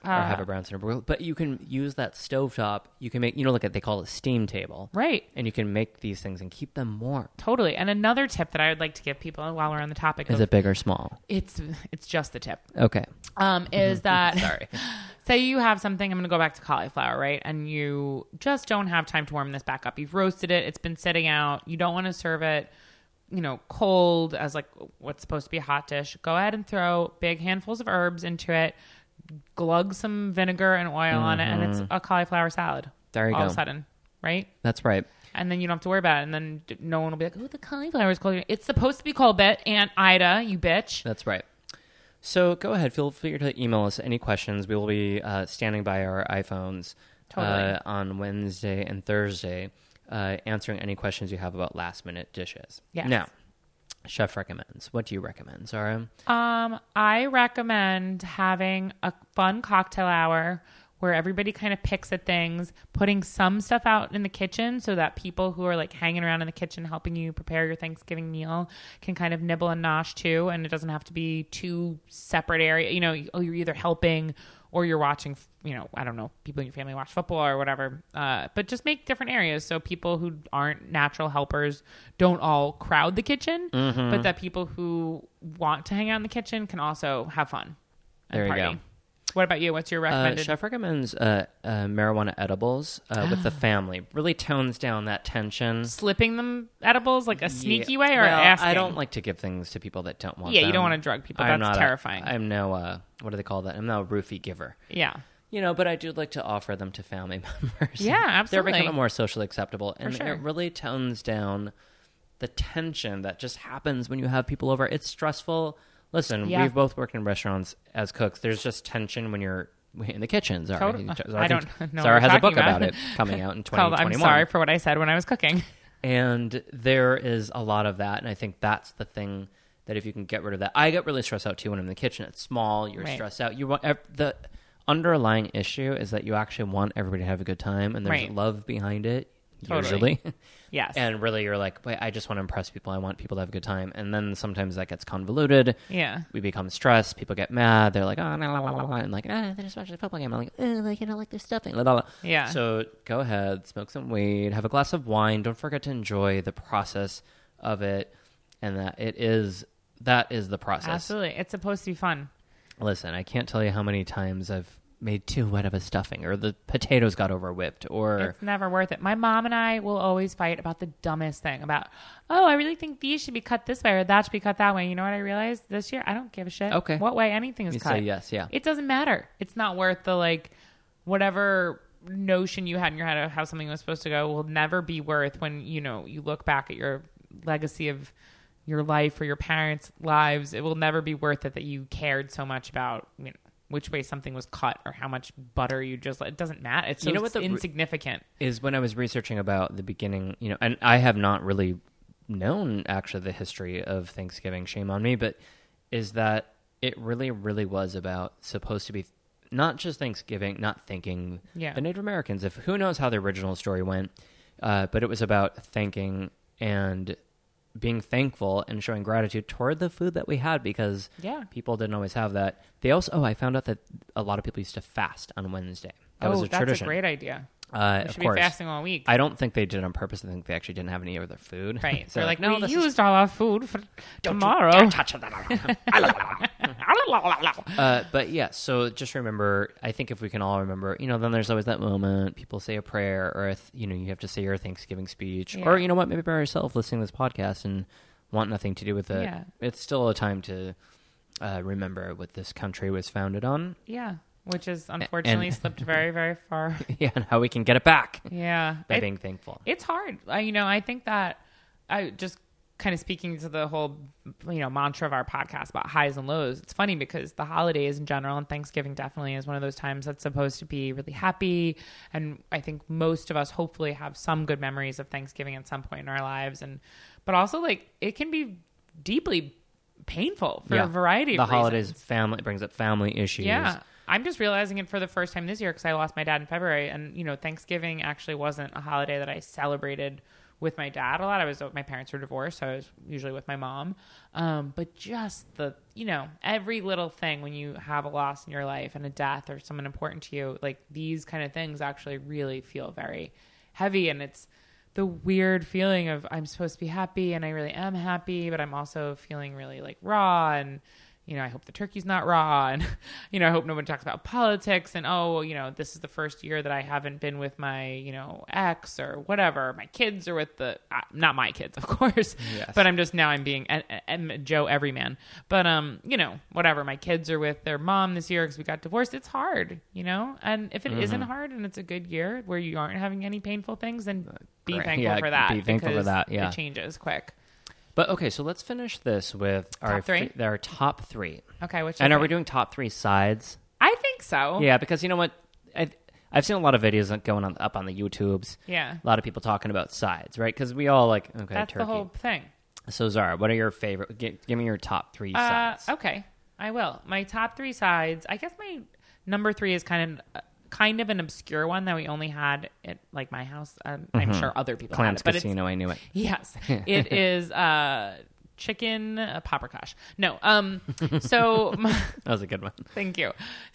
or have a brown center board. But you can use that stovetop. You can make, you know, look at, they call it a steam table. Right. And you can make these things and keep them warm. Totally. And another tip that I would like to give people while we're on the topic Is of, it big or small? It's it's just the tip. Okay. Um, is that Sorry. Say you have something, I'm going to go back to cauliflower, right? And you just don't have time to warm this back up. You've roasted it. It's been sitting out. You don't want to serve it, you know, cold as like what's supposed to be a hot dish. Go ahead and throw big handfuls of herbs into it. Glug some vinegar and oil mm-hmm. on it, and it's a cauliflower salad. There you all go. All of a sudden, right? That's right. And then you don't have to worry about it. And then no one will be like, oh, the cauliflower is cold. It's supposed to be cold, bit. Aunt Ida, you bitch. That's right. So go ahead. Feel free to email us any questions. We will be uh, standing by our iPhones totally. uh, on Wednesday and Thursday, uh, answering any questions you have about last-minute dishes. Yes. Now, Chef recommends. What do you recommend, Zara? Um, I recommend having a fun cocktail hour where everybody kind of picks at things, putting some stuff out in the kitchen so that people who are like hanging around in the kitchen helping you prepare your Thanksgiving meal can kind of nibble and nosh too. And it doesn't have to be two separate areas. You know, you're either helping or you're watching, you know, I don't know, people in your family watch football or whatever. Uh, but just make different areas so people who aren't natural helpers don't all crowd the kitchen, mm-hmm. but that people who want to hang out in the kitchen can also have fun and there you party. go. What about you? What's your recommended? Uh, Chef recommends uh, uh, marijuana edibles uh, with the family. Really tones down that tension. Slipping them edibles like a sneaky yeah. way or well, asking? I don't like to give things to people that don't want Yeah, them. you don't want to drug people. I'm That's not terrifying. A, I'm no, uh, what do they call that? I'm no roofie giver. Yeah. You know, but I do like to offer them to family members. Yeah, absolutely. They're becoming more socially acceptable. And sure. it really tones down the tension that just happens when you have people over. It's stressful. Listen, yeah. we've both worked in restaurants as cooks. There's just tension when you're in the kitchen. Zara. Totally. Zara I don't know. Zara has a book about. about it coming out in twenty twenty-one. I'm sorry for what I said when I was cooking. And there is a lot of that. And I think that's the thing that if you can get rid of that. I get really stressed out too when I'm in the kitchen. It's small. You're right. stressed out. You want the underlying issue is that you actually want everybody to have a good time. And there's right. love behind it. Totally. Usually. Yes. And really you're like, wait, I just want to impress people. I want people to have a good time. And then sometimes that gets convoluted. Yeah. We become stressed. People get mad. They're like, oh, no, no, no, no. And like, ah, they're just watching a football game. I'm like, oh, like, you don't like their stuffing. Blah, blah, blah. Yeah. So go ahead, smoke some weed, have a glass of wine. Don't forget to enjoy the process of it. And that it is, that is the process. Absolutely. It's supposed to be fun. Listen, I can't tell you how many times I've made too wet of a stuffing, or the potatoes got over whipped, or it's never worth it. My mom and I will always fight about the dumbest thing about, oh, I really think these should be cut this way or that should be cut that way. You know what I realized this year? I don't give a shit. Okay. What way anything is you cut. say yes, yeah. It doesn't matter. It's not worth the like whatever notion you had in your head of how something was supposed to go will never be worth when, you know, you look back at your legacy of your life or your parents' lives. It will never be worth it that you cared so much about, you know, which way something was cut or how much butter you just, it doesn't matter. It's so you know what the, insignificant. Is when I was researching about the beginning, you know, and I have not really known actually the history of Thanksgiving, shame on me, but is that it really, really was about supposed to be not just Thanksgiving, not thinking yeah. the Native Americans, if who knows how the original story went, uh, but it was about thanking and being thankful and showing gratitude toward the food that we had, because yeah. people didn't always have that. They also, oh, I found out that a lot of people used to fast on Wednesday. That oh, was a that's tradition. a great idea. Uh, we of should course. be fasting all week. I don't think they did it on purpose. I think they actually didn't have any other food. Right. so they're like, no, we this used is... all our food for don't tomorrow. You, touch uh, but yeah, so just remember, I think if we can all remember, you know, then there's always that moment, people say a prayer, or, if, you know, you have to say your Thanksgiving speech, yeah. or, you know what, maybe by yourself listening to this podcast and want nothing to do with it. Yeah. It's still a time to uh, remember what this country was founded on. Yeah. Which is unfortunately and, slipped very, very far. Yeah, and how we can get it back. Yeah. By it, being thankful. It's hard. I, you know, I think that I just kind of speaking to the whole, you know, mantra of our podcast about highs and lows. It's funny because the holidays in general, and Thanksgiving definitely is one of those times that's supposed to be really happy. And I think most of us hopefully have some good memories of Thanksgiving at some point in our lives. And, but also like it can be deeply painful for yeah. a variety the of reasons. The holidays, family, it brings up family issues. Yeah. I'm just realizing it for the first time this year because I lost my dad in February. And, you know, Thanksgiving actually wasn't a holiday that I celebrated with my dad a lot. I was my parents were divorced, so I was usually with my mom. Um, but just the, you know, every little thing when you have a loss in your life and a death or someone important to you, like these kind of things actually really feel very heavy. And it's the weird feeling of I'm supposed to be happy and I really am happy, but I'm also feeling really like raw and, you know, I hope the turkey's not raw and, you know, I hope no one talks about politics and, oh, you know, this is the first year that I haven't been with my, you know, ex or whatever. My kids are with the, uh, not my kids, of course, Yes. but I'm just now I'm being a, a, a Joe Everyman. But, um, you know, whatever. My kids are with their mom this year because we got divorced. It's hard, you know, and if it Mm-hmm. isn't hard and it's a good year where you aren't having any painful things, then be Great. thankful Yeah, for that. be thankful for because that, yeah. It changes quick. But okay, so let's finish this with our Top three? Our top three. Okay. Which And are we doing top three sides? I think so. Yeah, because you know what? I, I've seen a lot of videos going on up on the YouTubes. Yeah. A lot of people talking about sides, right? Because we all like, okay, That's turkey. the whole thing. So Zara, what are your favorite? Give, give me your top three Uh, sides. okay, I will. My top three sides. I guess my number three is kind of uh, kind of an obscure one that we only had at like my house. Um, I'm sure other people had Clams it, but it's, Casino, I knew it. yes, it is uh, chicken uh, paprikash. No, um, so my, That was a good one. thank you.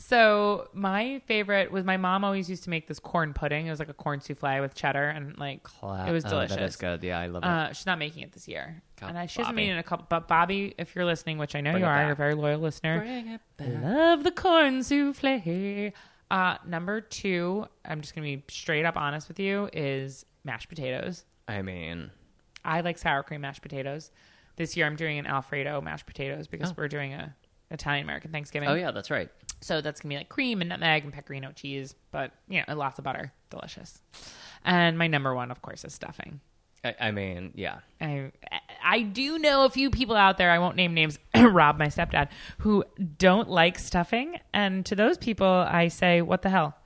So my favorite was my mom always used to make this corn pudding. It was like a corn souffle with cheddar and like Cla- it was oh, delicious. that is good. Yeah, I love it. Uh, she's not making it this year, God, and I, she hasn't Bobby. made it in a couple. But Bobby, if you're listening, which I know Bring you it are, back. you're a very loyal listener. Bring it back. Love the corn souffle. Uh, number two, I'm just gonna be straight up honest with you, is mashed potatoes. I mean, I like sour cream mashed potatoes. This year, I'm doing an Alfredo mashed potatoes because Oh. we're doing a Italian American Thanksgiving. oh yeah, that's right. So that's gonna be like cream and nutmeg and pecorino cheese, but you know, and lots of butter, delicious. And my number one, of course, is stuffing. I, I mean, yeah. I I do know a few people out there, I won't name names, Rob, my stepdad, who don't like stuffing. And to those people, I say, what the hell?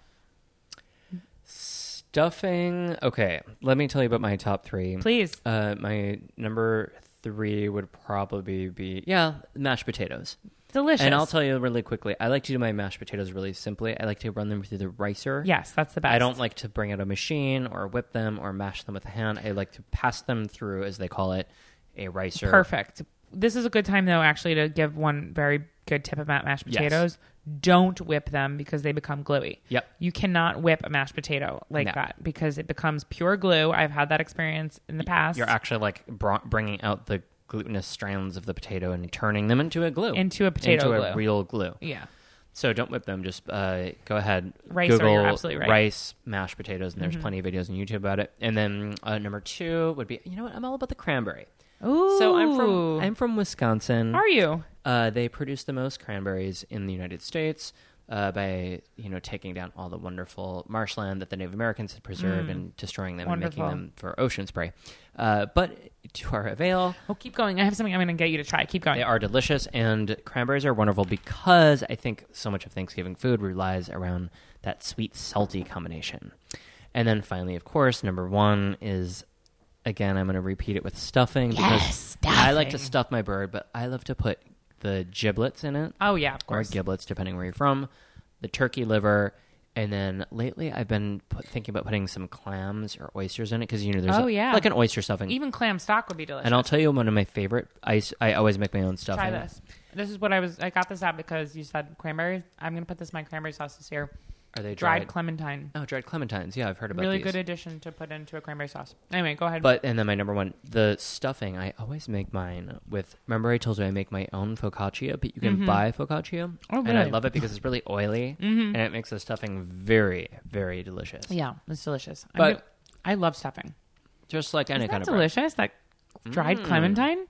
Stuffing. Okay, let me tell you about my top three. Please. Uh, my number three would probably be yeah, mashed potatoes. Delicious. And I'll tell you really quickly, I like to do my mashed potatoes really simply. I like to run them through the ricer. Yes, that's the best. I don't like to bring out a machine or whip them or mash them with a hand. I like to pass them through, as they call it, a ricer. Perfect. This is a good time, though, actually, to give one very good tip about mashed Yes. potatoes. Don't whip them because they become gluey. Yep. You cannot whip a mashed potato like No. that because it becomes pure glue. I've had that experience in the past. You're actually like br- bringing out the glutinous strands of the potato and turning them into a glue. Into a potato Into glue. a real glue. Yeah. So don't whip them. Just uh, go ahead. Ricer, Google you're absolutely right. rice mashed potatoes, and there's plenty of videos on YouTube about it. And then uh, number two would be, you know what? I'm all about the cranberry. Ooh. So I'm from I'm from Wisconsin. Are you? Uh, they produce the most cranberries in the United States uh, by you know taking down all the wonderful marshland that the Native Americans had preserved and destroying them Wonderful. and making them for ocean spray. Uh, but to our avail, Oh, keep going. I have something I'm going to get you to try. Keep going. they are delicious, and cranberries are wonderful because I think so much of Thanksgiving food relies around that sweet salty combination. And then finally, of course, number one is. Again, I'm going to repeat it with stuffing because I like to stuffing. stuff my bird, but I love to put the giblets in it, Oh, yeah, of or course. giblets, depending where you're from, the turkey liver, and then lately I've been put, thinking about putting some clams or oysters in it because you know there's Oh, a- yeah. like an oyster stuffing. Even clam stock would be delicious. And I'll tell you one of my favorite. I, s- I always make my own stuffing. Try this. This is what I was. I got this out because you said cranberries. I'm going to put this in my cranberry sauce this year. Are they Dried dried? clementine. oh, dried clementines. Yeah, I've heard about Really these. good addition to put into a cranberry sauce. Anyway, go ahead. But and then my number one, the stuffing. I always make mine with. Remember, I told you I make my own focaccia, but you can buy focaccia, Oh, and I really? love it because it's really oily, and it makes the stuffing very, very delicious. yeah, it's delicious. I'm But- gonna- I love stuffing. Just like any Isn't kind that of bread. delicious? Like dried Mm. clementine.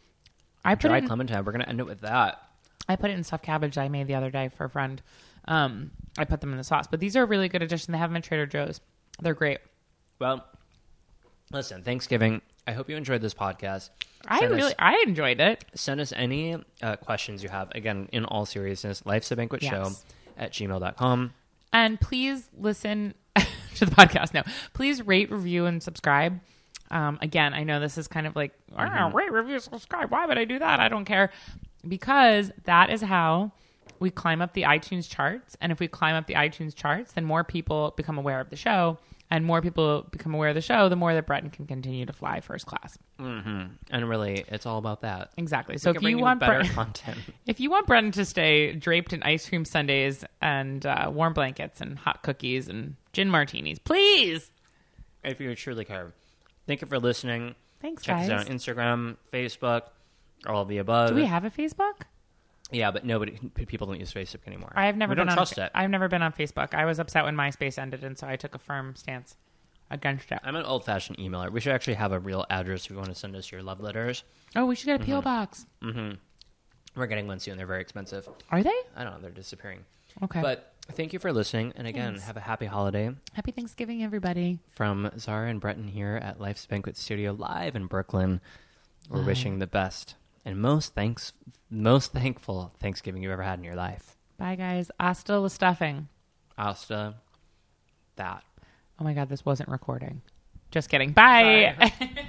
I put it Dried in, clementine. We're gonna end it with that. I put it in stuffed cabbage I made the other day for a friend. Um, I put them in the sauce, but these are a really good addition. They have them at Trader Joe's. They're great. Well, listen, Thanksgiving. I hope you enjoyed this podcast. I Send us- really, I enjoyed it. Send us any uh, questions you have. Again, in all seriousness, life's a banquet show Yes. at gmail dot com. And please listen to the podcast now. Please rate, review, and subscribe. Um, again, I know this is kind of like, "Ah, rate, review, subscribe. Why would I do that? I don't care. Because that is how we climb up the iTunes charts. And if we climb up the iTunes charts, then more people become aware of the show. and more people become aware of the show, the more that Breton can continue to fly first class. Mm-hmm. And really, it's all about that. Exactly. So We if can bring you want better Breton, content, if you want Breton to stay draped in ice cream sundaes and uh, warm blankets and hot cookies and gin martinis, please. if you truly care, thank you for listening. Thanks, Check guys. us out on Instagram, Facebook, all of the above. Do we have a Facebook? Yeah, but nobody, p- people don't use Facebook anymore. I've never we been don't on, trust it. I've never been on Facebook. I was upset when MySpace ended, and so I took a firm stance against it. I'm an old-fashioned emailer. We should actually have a real address if you want to send us your love letters. Oh, we should get a P O box. Mm-hmm. We're getting one soon. They're very expensive. Are they? I don't know. They're disappearing. Okay. But thank you for listening. And again, Thanks. have a happy holiday Happy Thanksgiving, everybody. from Zara and Breton here at Life's Banquet Studio live in Brooklyn. We're Wow. wishing the best and most thanks, most thankful Thanksgiving you've ever had in your life. Bye, guys. Hasta la stuffing. Hasta that. Oh my God, this wasn't recording. Just kidding. Bye. Bye.